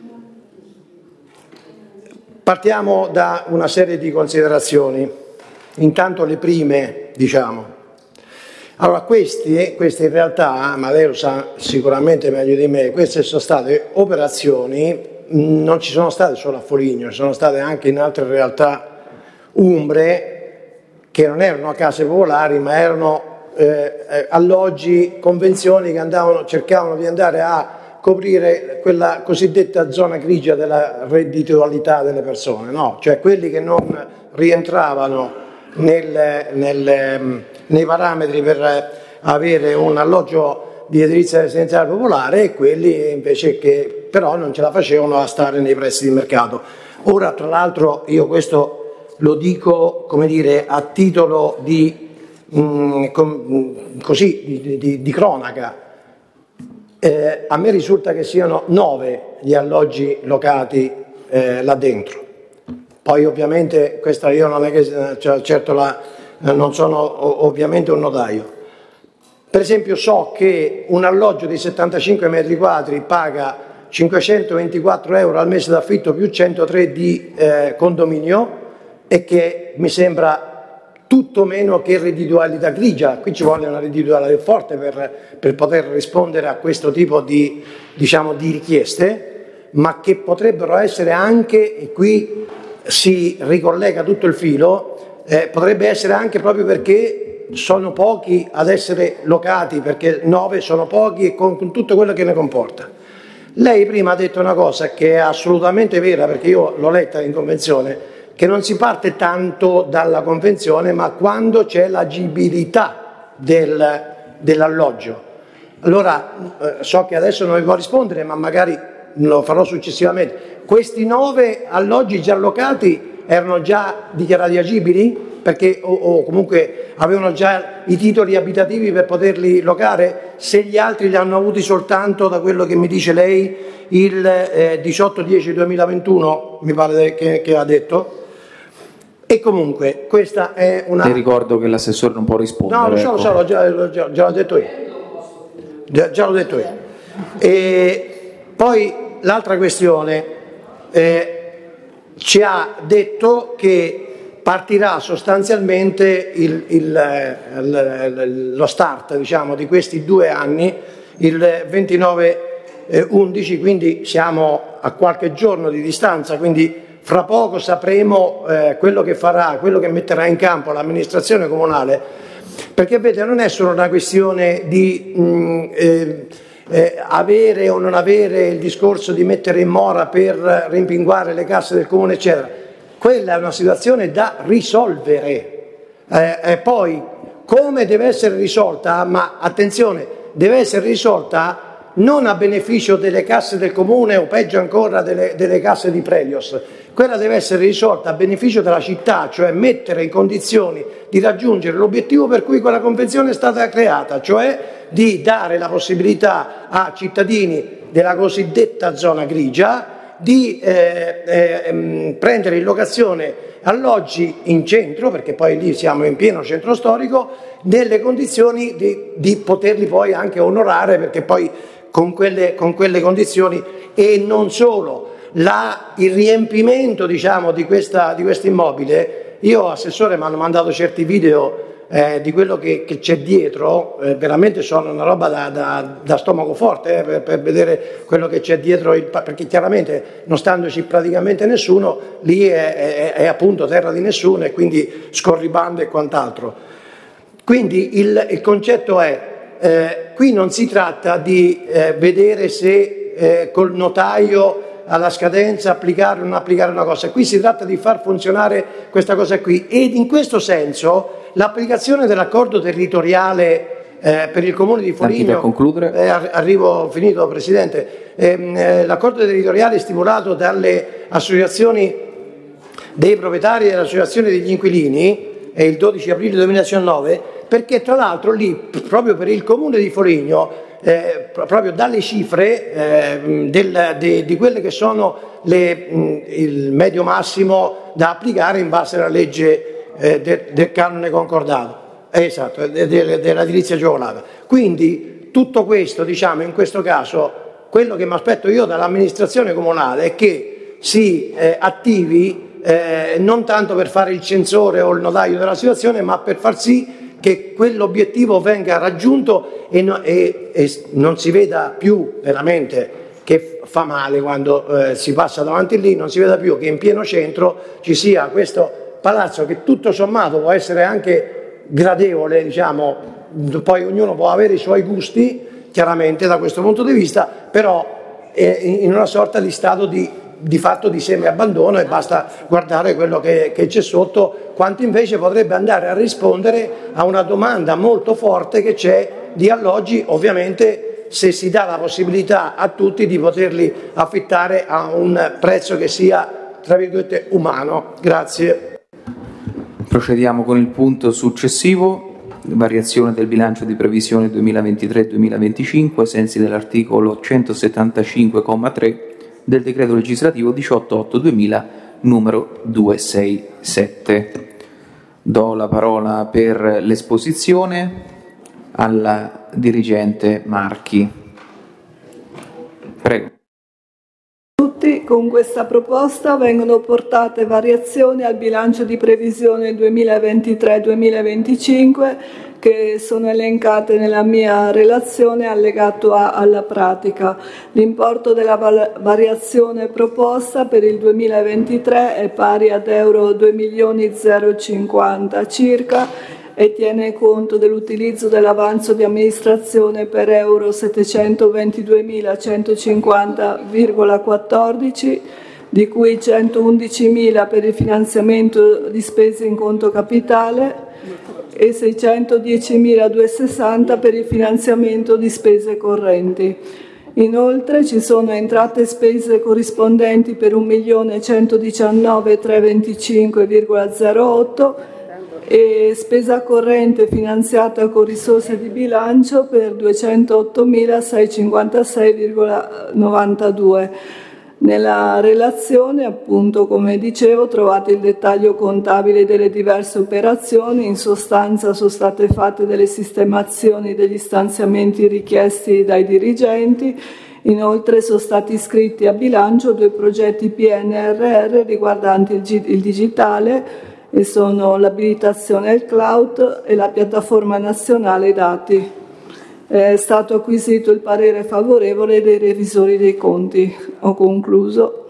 partiamo da una serie di considerazioni. Intanto le prime, diciamo. Allora, questi, queste in realtà, ma lei lo sa sicuramente meglio di me, queste sono state operazioni, non ci sono state solo a Foligno, ci sono state anche in altre realtà umbre, che non erano case popolari, ma erano eh, alloggi, convenzioni che andavano, cercavano di andare a coprire quella cosiddetta zona grigia della redditualità delle persone, no? Cioè quelli che non rientravano nel, nel, nei parametri per avere un alloggio di edilizia residenziale popolare e quelli invece che però non ce la facevano a stare nei prezzi di mercato. Ora, tra l'altro, io questo lo dico, come dire, a titolo di, mh, com, così, di, di, di cronaca. Eh, a me risulta che siano nove gli alloggi locati eh, là dentro. Poi ovviamente, questa io non è che, cioè, certo la, non sono ovviamente un notaio. Per esempio so che un alloggio di settantacinque metri quadri paga cinquecentoventiquattro euro al mese d'affitto più centotré di eh, condominio, e che mi sembra tutto meno che redditualità grigia. Qui ci vuole una redditualità forte per, per poter rispondere a questo tipo di, diciamo, di richieste, ma che potrebbero essere anche, e qui si ricollega tutto il filo, eh, potrebbe essere anche proprio perché sono pochi ad essere locati, perché nove sono pochi e con, con tutto quello che ne comporta. Lei prima ha detto una cosa che è assolutamente vera, perché io l'ho letta in convenzione, che non si parte tanto dalla convenzione, ma quando c'è l'agibilità del, dell'alloggio. Allora, eh, so che adesso non vi può rispondere, ma magari lo farò successivamente. Questi nove alloggi già allocati erano già dichiarati agibili? Perché, o, o comunque avevano già i titoli abitativi per poterli locare? Se gli altri li hanno avuti soltanto, da quello che mi dice lei, il eh, diciotto dieci duemilaventuno, mi pare che, che ha detto. E comunque questa è una... Ti ricordo che l'assessore non può rispondere. No, lo so, ecco. lo so, già, già, già, già l'ho detto io. Già, già l'ho detto io. E poi l'altra questione, eh, ci ha detto che partirà sostanzialmente il, il, il, lo start, diciamo, di questi due anni il ventinove undici, quindi siamo a qualche giorno di distanza, quindi fra poco sapremo eh, quello che farà, quello che metterà in campo l'amministrazione comunale, perché vede, non è solo una questione di mh, eh, eh, avere o non avere il discorso di mettere in mora per rimpinguare le casse del comune, eccetera. Quella è una situazione da risolvere. Eh, e poi come deve essere risolta, ma attenzione, deve essere risolta non a beneficio delle casse del comune o peggio ancora delle, delle casse di Prelios. Quella deve essere risolta a beneficio della città, cioè mettere in condizioni di raggiungere l'obiettivo per cui quella convenzione è stata creata, cioè di dare la possibilità a cittadini della cosiddetta zona grigia di eh, eh, prendere in locazione alloggi in centro, perché poi lì siamo in pieno centro storico, nelle condizioni di, di poterli poi anche onorare, perché poi con quelle, con quelle condizioni, e non solo la, il riempimento, diciamo, di questa di questo immobile. Io, assessore, mi hanno mandato certi video eh, di quello che, che c'è dietro, eh, veramente sono una roba da, da, da stomaco forte, eh, per, per vedere quello che c'è dietro, il, perché chiaramente non standoci praticamente nessuno, lì è, è, è appunto terra di nessuno, e quindi scorribande e quant'altro. Quindi il, il concetto è, eh, qui non si tratta di eh, vedere se eh, col notaio alla scadenza applicare o non applicare una cosa, qui si tratta di far funzionare questa cosa qui, ed in questo senso l'applicazione dell'accordo territoriale eh, per il comune di Foligno, eh, arrivo finito Presidente, eh, l'accordo territoriale stipulato dalle associazioni dei proprietari e delle associazioni degli inquilini è il dodici aprile duemiladiciannove, perché tra l'altro lì proprio per il comune di Foligno, Eh, proprio dalle cifre eh, del, de, di quelle che sono le, mh, il medio massimo da applicare in base alla legge eh, de, del canone concordato, eh, esatto, de, de, dell'edilizia agevolata. Quindi tutto questo, diciamo, in questo caso, quello che mi aspetto io dall'amministrazione comunale è che si eh, attivi eh, non tanto per fare il censore o il notaio della situazione, ma per far sì che quell'obiettivo venga raggiunto e, no, e, e non si veda più veramente, che fa male quando eh, si passa davanti lì, non si veda più che in pieno centro ci sia questo palazzo che tutto sommato può essere anche gradevole, diciamo, poi ognuno può avere i suoi gusti, chiaramente da questo punto di vista, però è in una sorta di stato di di fatto di semi-abbandono, e basta guardare quello che, che c'è sotto, quanto invece potrebbe andare a rispondere a una domanda molto forte che c'è di alloggi, ovviamente se si dà la possibilità a tutti di poterli affittare a un prezzo che sia, tra virgolette, umano. Grazie. Procediamo con il punto successivo. variazione del bilancio di previsione duemilaventitré duemilaventicinque ai sensi dell'articolo centosettantacinque comma tre del decreto legislativo diciotto otto duemila numero duecentosessantasette. Do la parola per l'esposizione alla dirigente Marchi. Prego. Con questa proposta vengono portate variazioni al bilancio di previsione duemilaventitré duemilaventicinque che sono elencate nella mia relazione allegato A alla pratica. L'importo della variazione proposta per il duemilaventitré è pari ad euro due milioni zero cinquanta circa e tiene conto dell'utilizzo dell'avanzo di amministrazione per euro settecentoventiduemilacentocinquanta virgola quattordici, di cui centoundicimila per il finanziamento di spese in conto capitale e seicentodiecimiladuecentosessanta per il finanziamento di spese correnti. Inoltre ci sono entrate e spese corrispondenti per un milione centodiciannovemitrecentroventicinque virgola zero otto e spesa corrente finanziata con risorse di bilancio per duecentoottomilaseicentocinquantasei virgola novantadue. Nella relazione, appunto, come dicevo, trovate il dettaglio contabile delle diverse operazioni. In sostanza sono state fatte delle sistemazioni degli stanziamenti richiesti dai dirigenti. Inoltre sono stati iscritti a bilancio due progetti P N R R riguardanti il, G- il digitale, e sono l'abilitazione al cloud e la piattaforma nazionale dati. È stato acquisito il parere favorevole dei revisori dei conti. Ho concluso.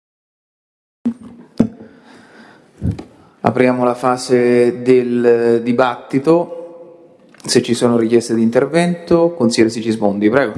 Apriamo la fase del dibattito. Se ci sono richieste di intervento, consigliere Sigismondi, prego.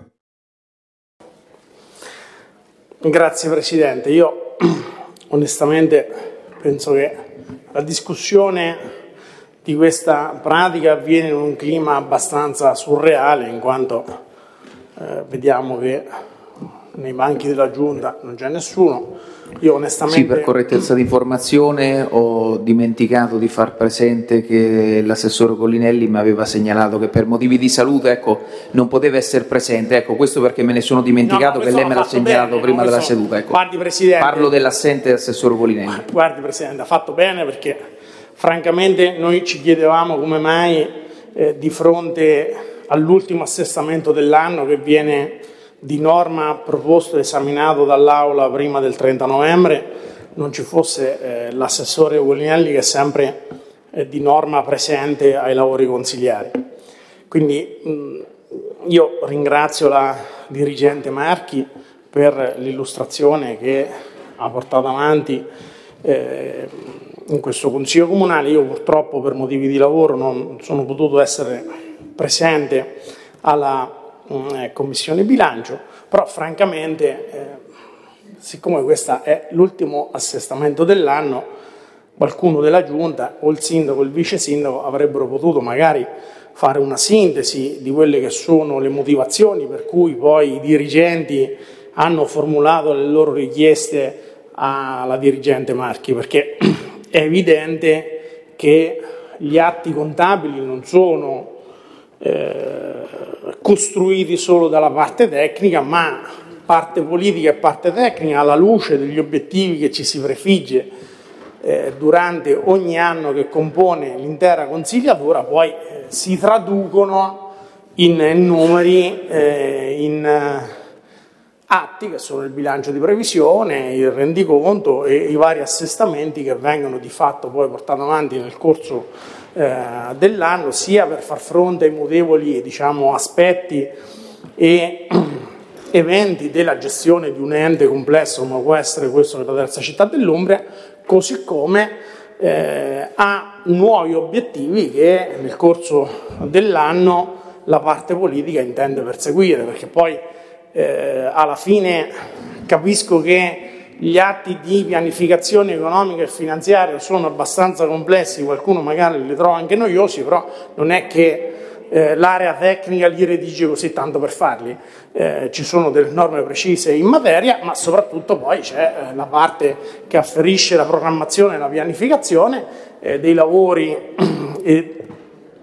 Grazie Presidente. Io onestamente penso che la discussione di questa pratica avviene in un clima abbastanza surreale, in quanto eh, vediamo che nei banchi della Giunta non c'è nessuno. Io onestamente... Sì, per correttezza di informazione ho dimenticato di far presente che l'assessore Collinelli mi aveva segnalato che per motivi di salute, ecco, non poteva essere presente. Ecco, questo perché me ne sono dimenticato, no, che lei me l'ha segnalato bene, prima della seduta. Ecco. Guardi, Presidente, parlo dell'assente assessore Collinelli. Guardi Presidente, ha fatto bene, perché francamente noi ci chiedevamo come mai eh, di fronte all'ultimo assestamento dell'anno, che viene di norma proposto e esaminato dall'Aula prima del trenta novembre, non ci fosse eh, l'assessore Collinelli, che è sempre eh, di norma presente ai lavori consigliari. Quindi mh, io ringrazio la dirigente Marchi per l'illustrazione che ha portato avanti eh, in questo Consiglio Comunale. Io purtroppo per motivi di lavoro non sono potuto essere presente alla Eh, Commissione Bilancio, però francamente eh, siccome questo è l'ultimo assestamento dell'anno, qualcuno della Giunta o il sindaco o il vice sindaco avrebbero potuto magari fare una sintesi di quelle che sono le motivazioni per cui poi i dirigenti hanno formulato le loro richieste alla dirigente Marchi, perché è evidente che gli atti contabili non sono Eh, costruiti solo dalla parte tecnica, ma parte politica e parte tecnica, alla luce degli obiettivi che ci si prefigge eh, durante ogni anno che compone l'intera consigliatura, poi eh, si traducono in, in numeri, eh, in eh, atti che sono il bilancio di previsione, il rendiconto e i vari assestamenti che vengono di fatto poi portati avanti nel corso Eh, dell'anno, sia per far fronte ai mutevoli, diciamo, aspetti e eventi della gestione di un ente complesso come può essere questo della terza città dell'Umbria, così come eh, a nuovi obiettivi che nel corso dell'anno la parte politica intende perseguire, perché poi eh, alla fine capisco che gli atti di pianificazione economica e finanziaria sono abbastanza complessi, qualcuno magari li trova anche noiosi, però non è che eh, l'area tecnica li redige così tanto per farli. Eh, ci sono delle norme precise in materia, ma soprattutto poi c'è eh, la parte che afferisce la programmazione e la pianificazione eh, dei lavori e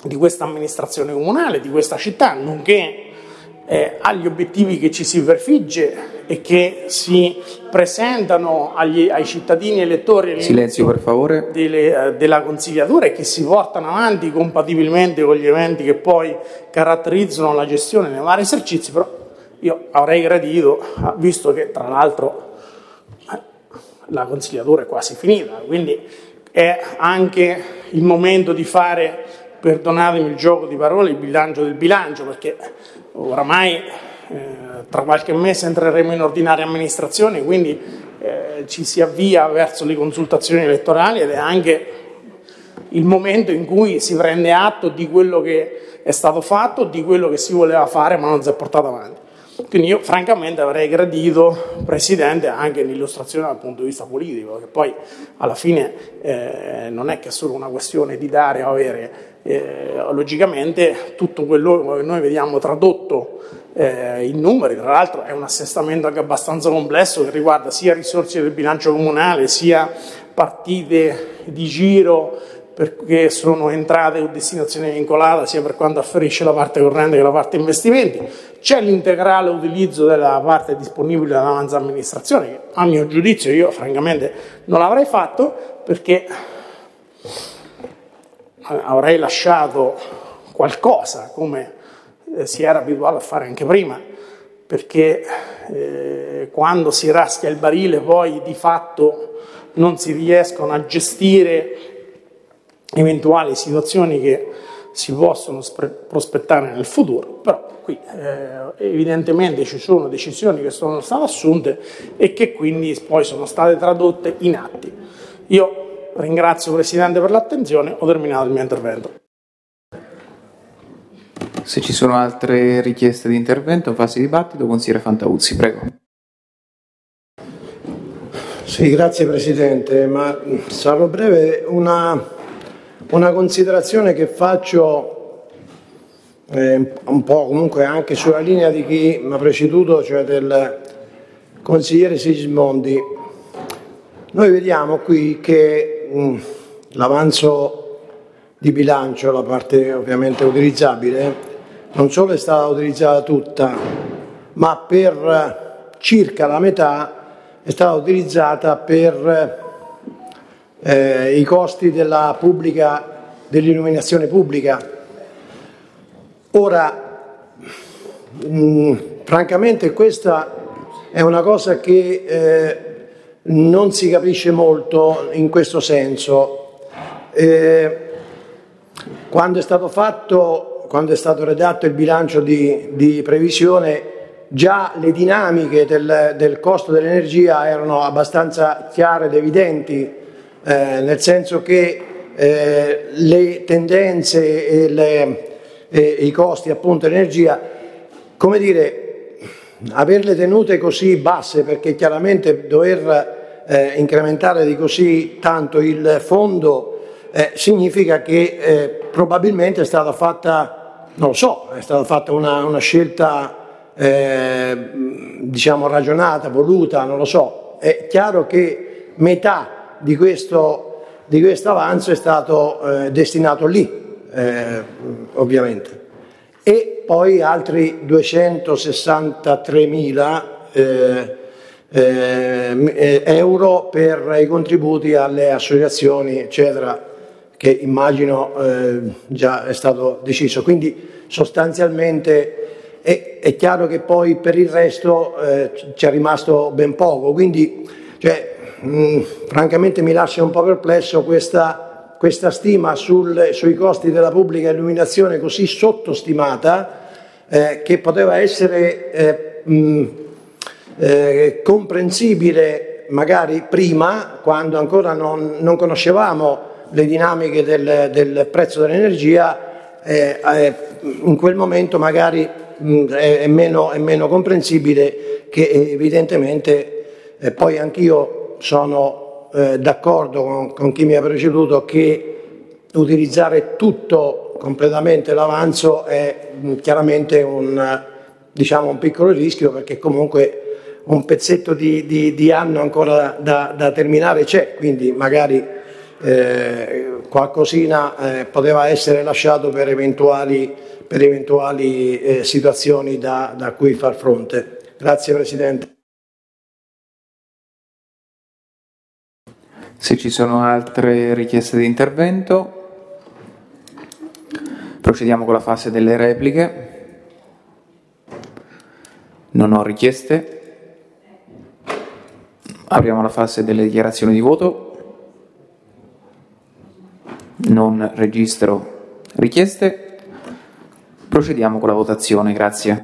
di questa amministrazione comunale, di questa città, nonché eh, agli obiettivi che ci si prefigge e che si presentano agli, ai cittadini elettori silenzio per favore delle, eh, della consigliatura e che si portano avanti compatibilmente con gli eventi che poi caratterizzano la gestione nei vari esercizi. Però io avrei gradito, visto che tra l'altro eh, la consigliatura è quasi finita, quindi è anche il momento di fare, perdonatemi il gioco di parole, il bilancio del bilancio, perché oramai eh, tra qualche mese entreremo in ordinaria amministrazione, quindi eh, ci si avvia verso le consultazioni elettorali ed è anche il momento in cui si prende atto di quello che è stato fatto, di quello che si voleva fare ma non si è portato avanti. Quindi io francamente avrei gradito, Presidente, anche l'illustrazione dal punto di vista politico, che poi alla fine eh, non è che è solo una questione di dare o avere, eh, logicamente tutto quello che noi vediamo tradotto eh, in numeri, tra l'altro è un assestamento anche abbastanza complesso che riguarda sia risorse del bilancio comunale, sia partite di giro perché sono entrate o destinazione vincolata, sia per quanto afferisce la parte corrente che la parte investimenti. C'è l'integrale utilizzo della parte disponibile dall'avanza amministrazione, che a mio giudizio io francamente non l'avrei fatto, perché avrei lasciato qualcosa, come eh, si era abituato a fare anche prima, perché eh, quando si raschia il barile poi di fatto non si riescono a gestire eventuali situazioni che si possono prospettare nel futuro. Però qui eh, evidentemente ci sono decisioni che sono state assunte e che quindi poi sono state tradotte in atti. Io ringrazio Presidente per l'attenzione, ho terminato il mio intervento. Se ci sono altre richieste di intervento in fase di dibattito, consigliere Fantauzzi, prego. Sì, grazie Presidente, ma sarò breve. Una... Una considerazione che faccio eh, un po' comunque anche sulla linea di chi mi ha preceduto, cioè del consigliere Sigismondi. Noi vediamo qui che mh, l'avanzo di bilancio, la parte ovviamente utilizzabile, non solo è stata utilizzata tutta, ma per circa la metà è stata utilizzata per Eh, i costi della pubblica, dell'illuminazione pubblica. Ora, mh, francamente questa è una cosa che eh, non si capisce molto in questo senso. Eh, quando è stato fatto, quando è stato redatto il bilancio di, di previsione, già le dinamiche del, del costo dell'energia erano abbastanza chiare ed evidenti. Eh, nel senso che eh, le tendenze e, le, e i costi appunto dell'energia, come dire, averle tenute così basse, perché chiaramente dover eh, incrementare di così tanto il fondo eh, significa che eh, probabilmente è stata fatta, non lo so, è stata fatta una, una scelta eh, diciamo ragionata, voluta, non lo so. È chiaro che metà di questo, di questo avanzo è stato eh, destinato lì, eh, ovviamente, e poi altri duecentosessantatremila eh, eh, euro per i contributi alle associazioni, eccetera, che immagino eh, già è stato deciso. Quindi sostanzialmente è, è chiaro che poi per il resto eh, ci è rimasto ben poco, quindi cioè, mh, francamente mi lascia un po' perplesso questa, questa stima sul, sui costi della pubblica illuminazione così sottostimata, eh, che poteva essere eh, mh, eh, comprensibile magari prima, quando ancora non, non conoscevamo le dinamiche del, del prezzo dell'energia, eh, eh, in quel momento magari mh, è, è, meno, è meno comprensibile che evidentemente eh, poi anch'io sono eh, d'accordo con, con chi mi ha preceduto che utilizzare tutto completamente l'avanzo è mh, chiaramente un, diciamo, un piccolo rischio, perché comunque un pezzetto di, di, di anno ancora da, da terminare c'è, quindi magari eh, qualcosina eh, poteva essere lasciato per eventuali, per eventuali eh, situazioni da, da cui far fronte. Grazie Presidente. Se ci sono altre richieste di intervento, procediamo con la fase delle repliche. Non ho richieste. Apriamo la fase delle dichiarazioni di voto. Non registro richieste. Procediamo con la votazione. Grazie.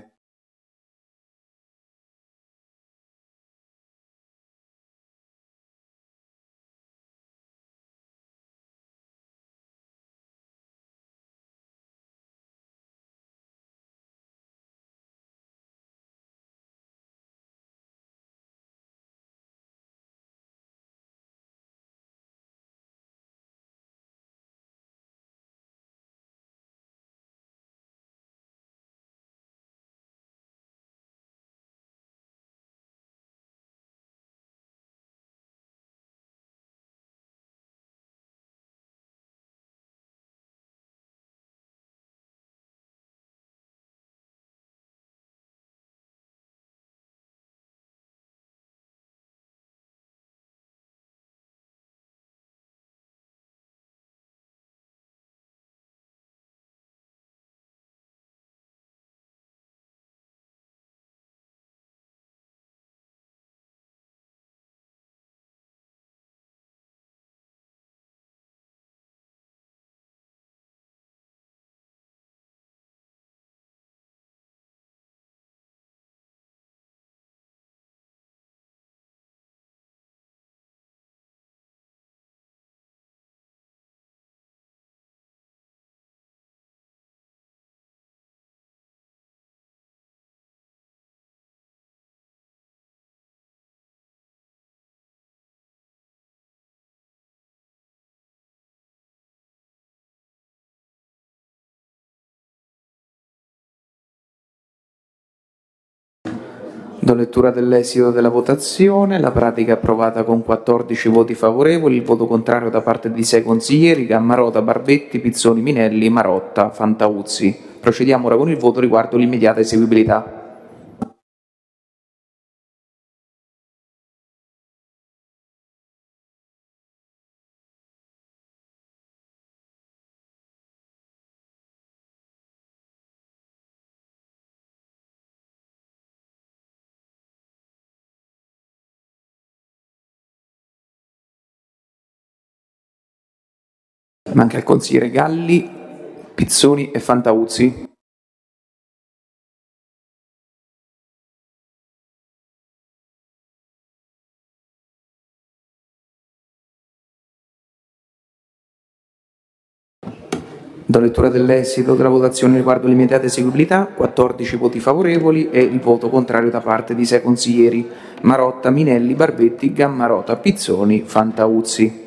Do lettura dell'esito della votazione. La pratica è approvata con quattordici voti favorevoli, il voto contrario da parte di sei consiglieri: Gammarota, Barbetti, Pizzoni, Minelli, Marotta, Fantauzzi. Procediamo ora con il voto riguardo l'immediata eseguibilità. Manca il consigliere Galli, Pizzoni e Fantauzzi. Do lettura dell'esito della votazione riguardo l'immediata eseguibilità: quattordici voti favorevoli e il voto contrario da parte di sei consiglieri: Marotta, Minelli, Barbetti, Gammarota, Pizzoni, Fantauzzi.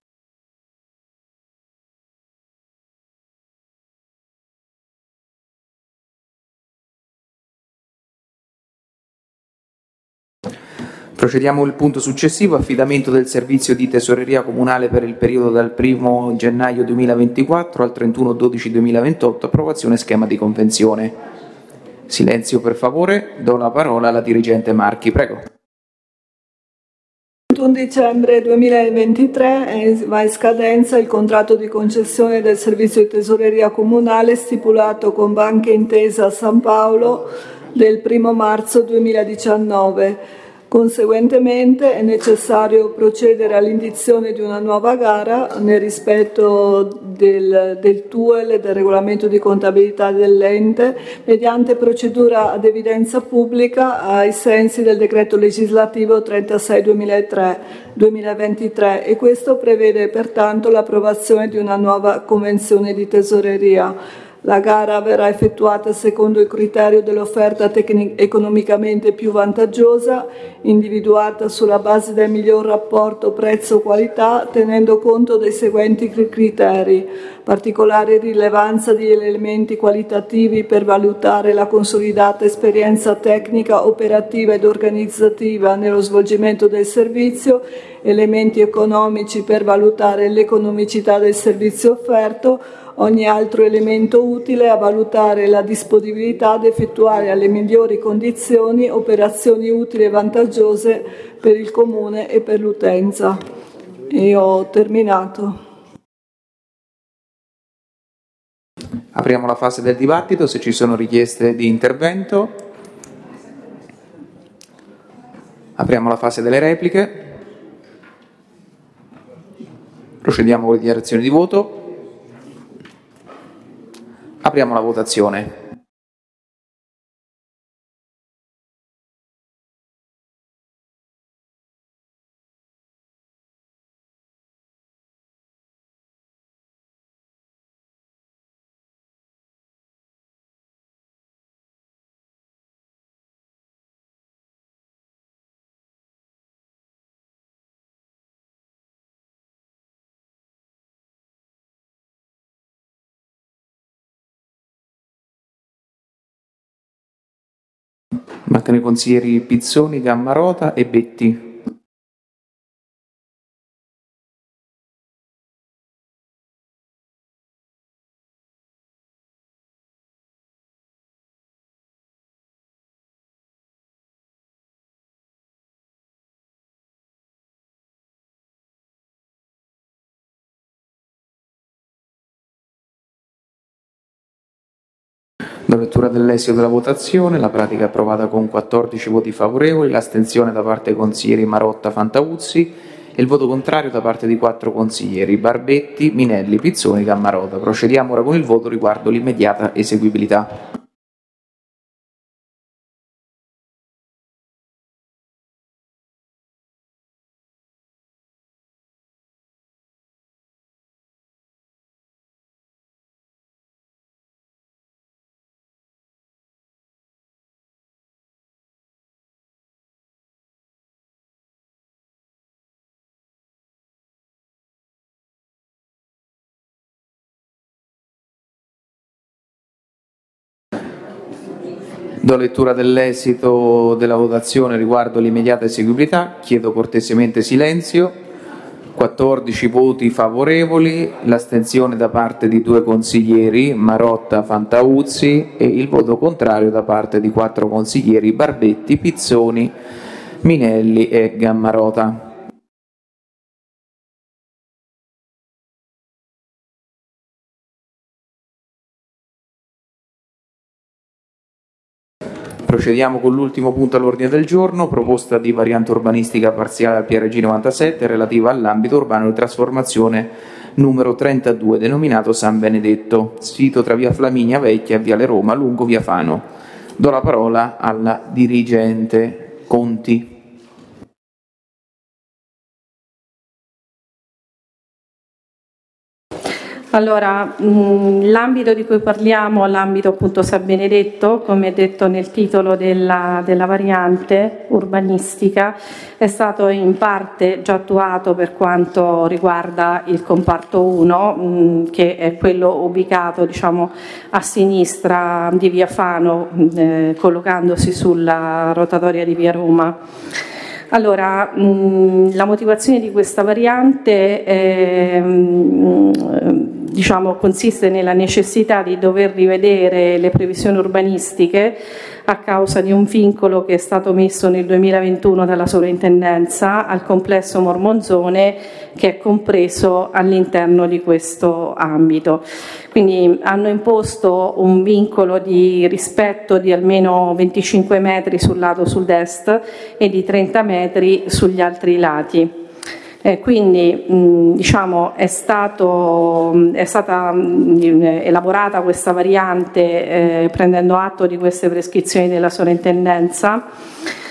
Procediamo al punto successivo: affidamento del servizio di tesoreria comunale per il periodo dal primo gennaio duemilaventiquattro al trentuno dicembre duemilaventotto, approvazione schema di convenzione. Silenzio per favore, do la parola alla dirigente Marchi, prego. trentuno dicembre duemilaventitré va in scadenza il contratto di concessione del servizio di tesoreria comunale stipulato con Banca Intesa San Paolo del primo marzo duemiladiciannove. Conseguentemente è necessario procedere all'indizione di una nuova gara nel rispetto del, del T U E L e del regolamento di contabilità dell'ente mediante procedura ad evidenza pubblica ai sensi del decreto legislativo trentasei duemilaventitré e questo prevede pertanto l'approvazione di una nuova convenzione di tesoreria. La gara verrà effettuata secondo il criterio dell'offerta tecnic- economicamente più vantaggiosa, individuata sulla base del miglior rapporto prezzo-qualità, tenendo conto dei seguenti criteri: particolare rilevanza degli elementi qualitativi per valutare la consolidata esperienza tecnica, operativa ed organizzativa nello svolgimento del servizio, elementi economici per valutare l'economicità del servizio offerto, ogni altro elemento utile a valutare la disponibilità ad effettuare alle migliori condizioni operazioni utili e vantaggiose per il Comune e per l'utenza. E ho terminato. Apriamo la fase del dibattito, se ci sono richieste di intervento. Apriamo la fase delle repliche. Procediamo con le dichiarazioni di voto. Apriamo la votazione. Mancano i consiglieri Pizzoni, Gammarota e Betti. Do lettura dell'esito della votazione. La pratica è approvata con quattordici voti favorevoli, l'astensione da parte dei consiglieri Marotta, Fantauzzi e il voto contrario da parte di quattro consiglieri Barbetti, Minelli, Pizzoni, Gammarota. Procediamo ora con il voto riguardo l'immediata eseguibilità. Do lettura dell'esito della votazione riguardo l'immediata eseguibilità. Chiedo cortesemente silenzio. quattordici voti favorevoli, l'astensione da parte di due consiglieri, Marotta, Fantauzzi, e il voto contrario da parte di quattro consiglieri, Barbetti, Pizzoni, Minelli e Gammarota. Procediamo con l'ultimo punto all'ordine del giorno, proposta di variante urbanistica parziale al P R G novantasette relativa all'ambito urbano di trasformazione numero trentadue denominato San Benedetto, sito tra via Flaminia Vecchia e viale Roma lungo via Fano. Do la parola alla dirigente Conti. Allora, mh, l'ambito di cui parliamo è l'ambito appunto San Benedetto, come è detto nel titolo della, della variante urbanistica, è stato in parte già attuato per quanto riguarda il comparto uno, mh, che è quello ubicato diciamo a sinistra di via Fano, eh, collocandosi sulla rotatoria di via Roma. Allora, mh, la motivazione di questa variante è, mh, diciamo, consiste nella necessità di dover rivedere le previsioni urbanistiche a causa di un vincolo che è stato messo nel duemilaventuno dalla sovrintendenza al complesso Mormonzone, che è compreso all'interno di questo ambito. Quindi hanno imposto un vincolo di rispetto di almeno venticinque metri sul lato sud-est e di trenta metri sugli altri lati. Eh, quindi mh, diciamo, è, stato, è stata mh, elaborata questa variante eh, prendendo atto di queste prescrizioni della sovrintendenza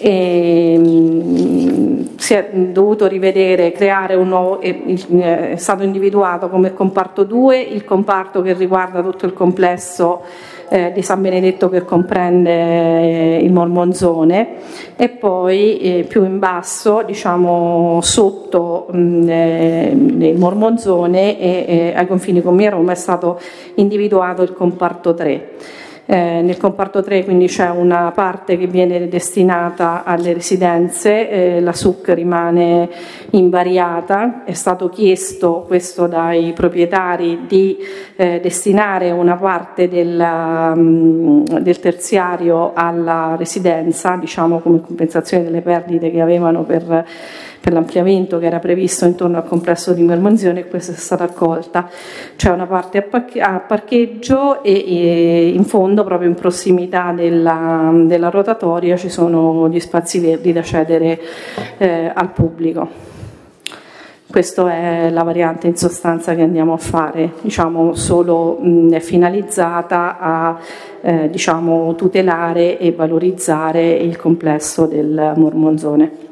E, mh, si è dovuto rivedere, creare un nuovo, è, è stato individuato come comparto due il comparto che riguarda tutto il complesso eh, di San Benedetto, che comprende eh, il Mormonzone, e poi eh, più in basso, diciamo sotto mh, eh, il Mormonzone e eh, ai confini con Via Roma è stato individuato il comparto tre. Eh, nel comparto tre quindi c'è una parte che viene destinata alle residenze, eh, la S U C rimane invariata, è stato chiesto questo dai proprietari di eh, destinare una parte del, um, del terziario alla residenza, diciamo come compensazione delle perdite che avevano per per l'ampliamento che era previsto intorno al complesso di Mormonzone, e questa è stata accolta. C'è una parte a, parche- a parcheggio e, e in fondo, proprio in prossimità della, della rotatoria, ci sono gli spazi verdi da cedere eh, al pubblico. Questa è la variante in sostanza che andiamo a fare, diciamo solo mh, è finalizzata a eh, diciamo, tutelare e valorizzare il complesso del Mormonzone.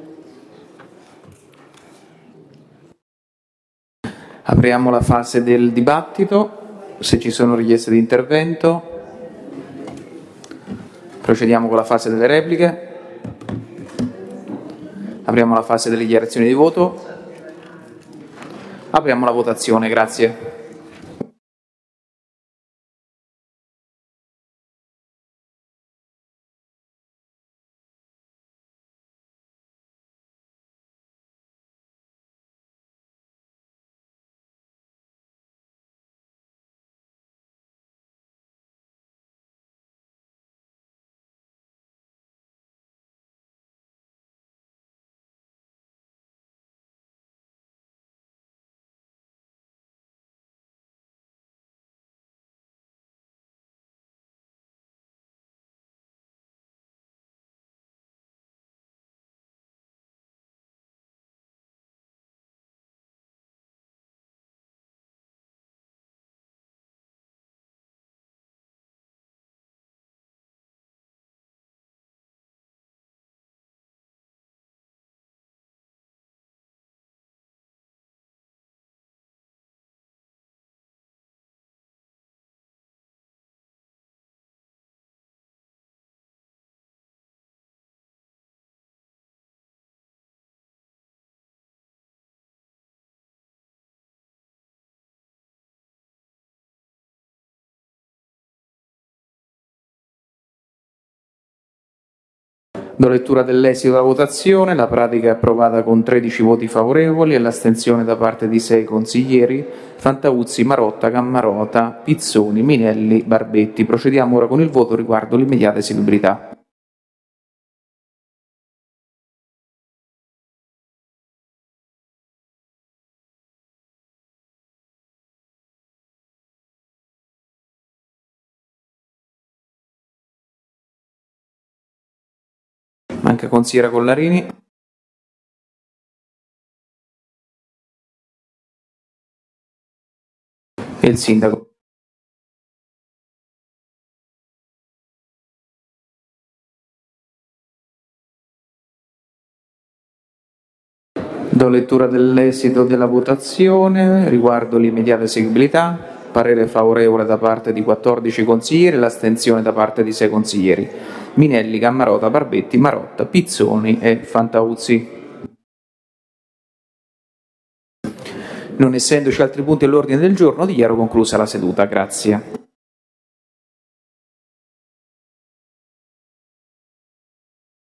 Apriamo la fase del dibattito, se ci sono richieste di intervento. Procediamo con la fase delle repliche. Apriamo la fase delle dichiarazioni di voto. Apriamo la votazione, grazie. Do lettura dell'esito della votazione. La pratica è approvata con tredici voti favorevoli e l'astensione da parte di sei consiglieri: Fantauzzi, Marotta, Cammarota, Pizzoni, Minelli, Barbetti. Procediamo ora con il voto riguardo l'immediata eseguibilità. Manca consigliera Collarini. E il sindaco. Do lettura dell'esito della votazione riguardo l'immediata eseguibilità. Parere favorevole da parte di quattordici consiglieri e l'astensione da parte di sei consiglieri: Minelli, Cammarota, Barbetti, Marotta, Pizzoni e Fantauzzi. Non essendoci altri punti all'ordine del giorno, dichiaro conclusa la seduta. Grazie.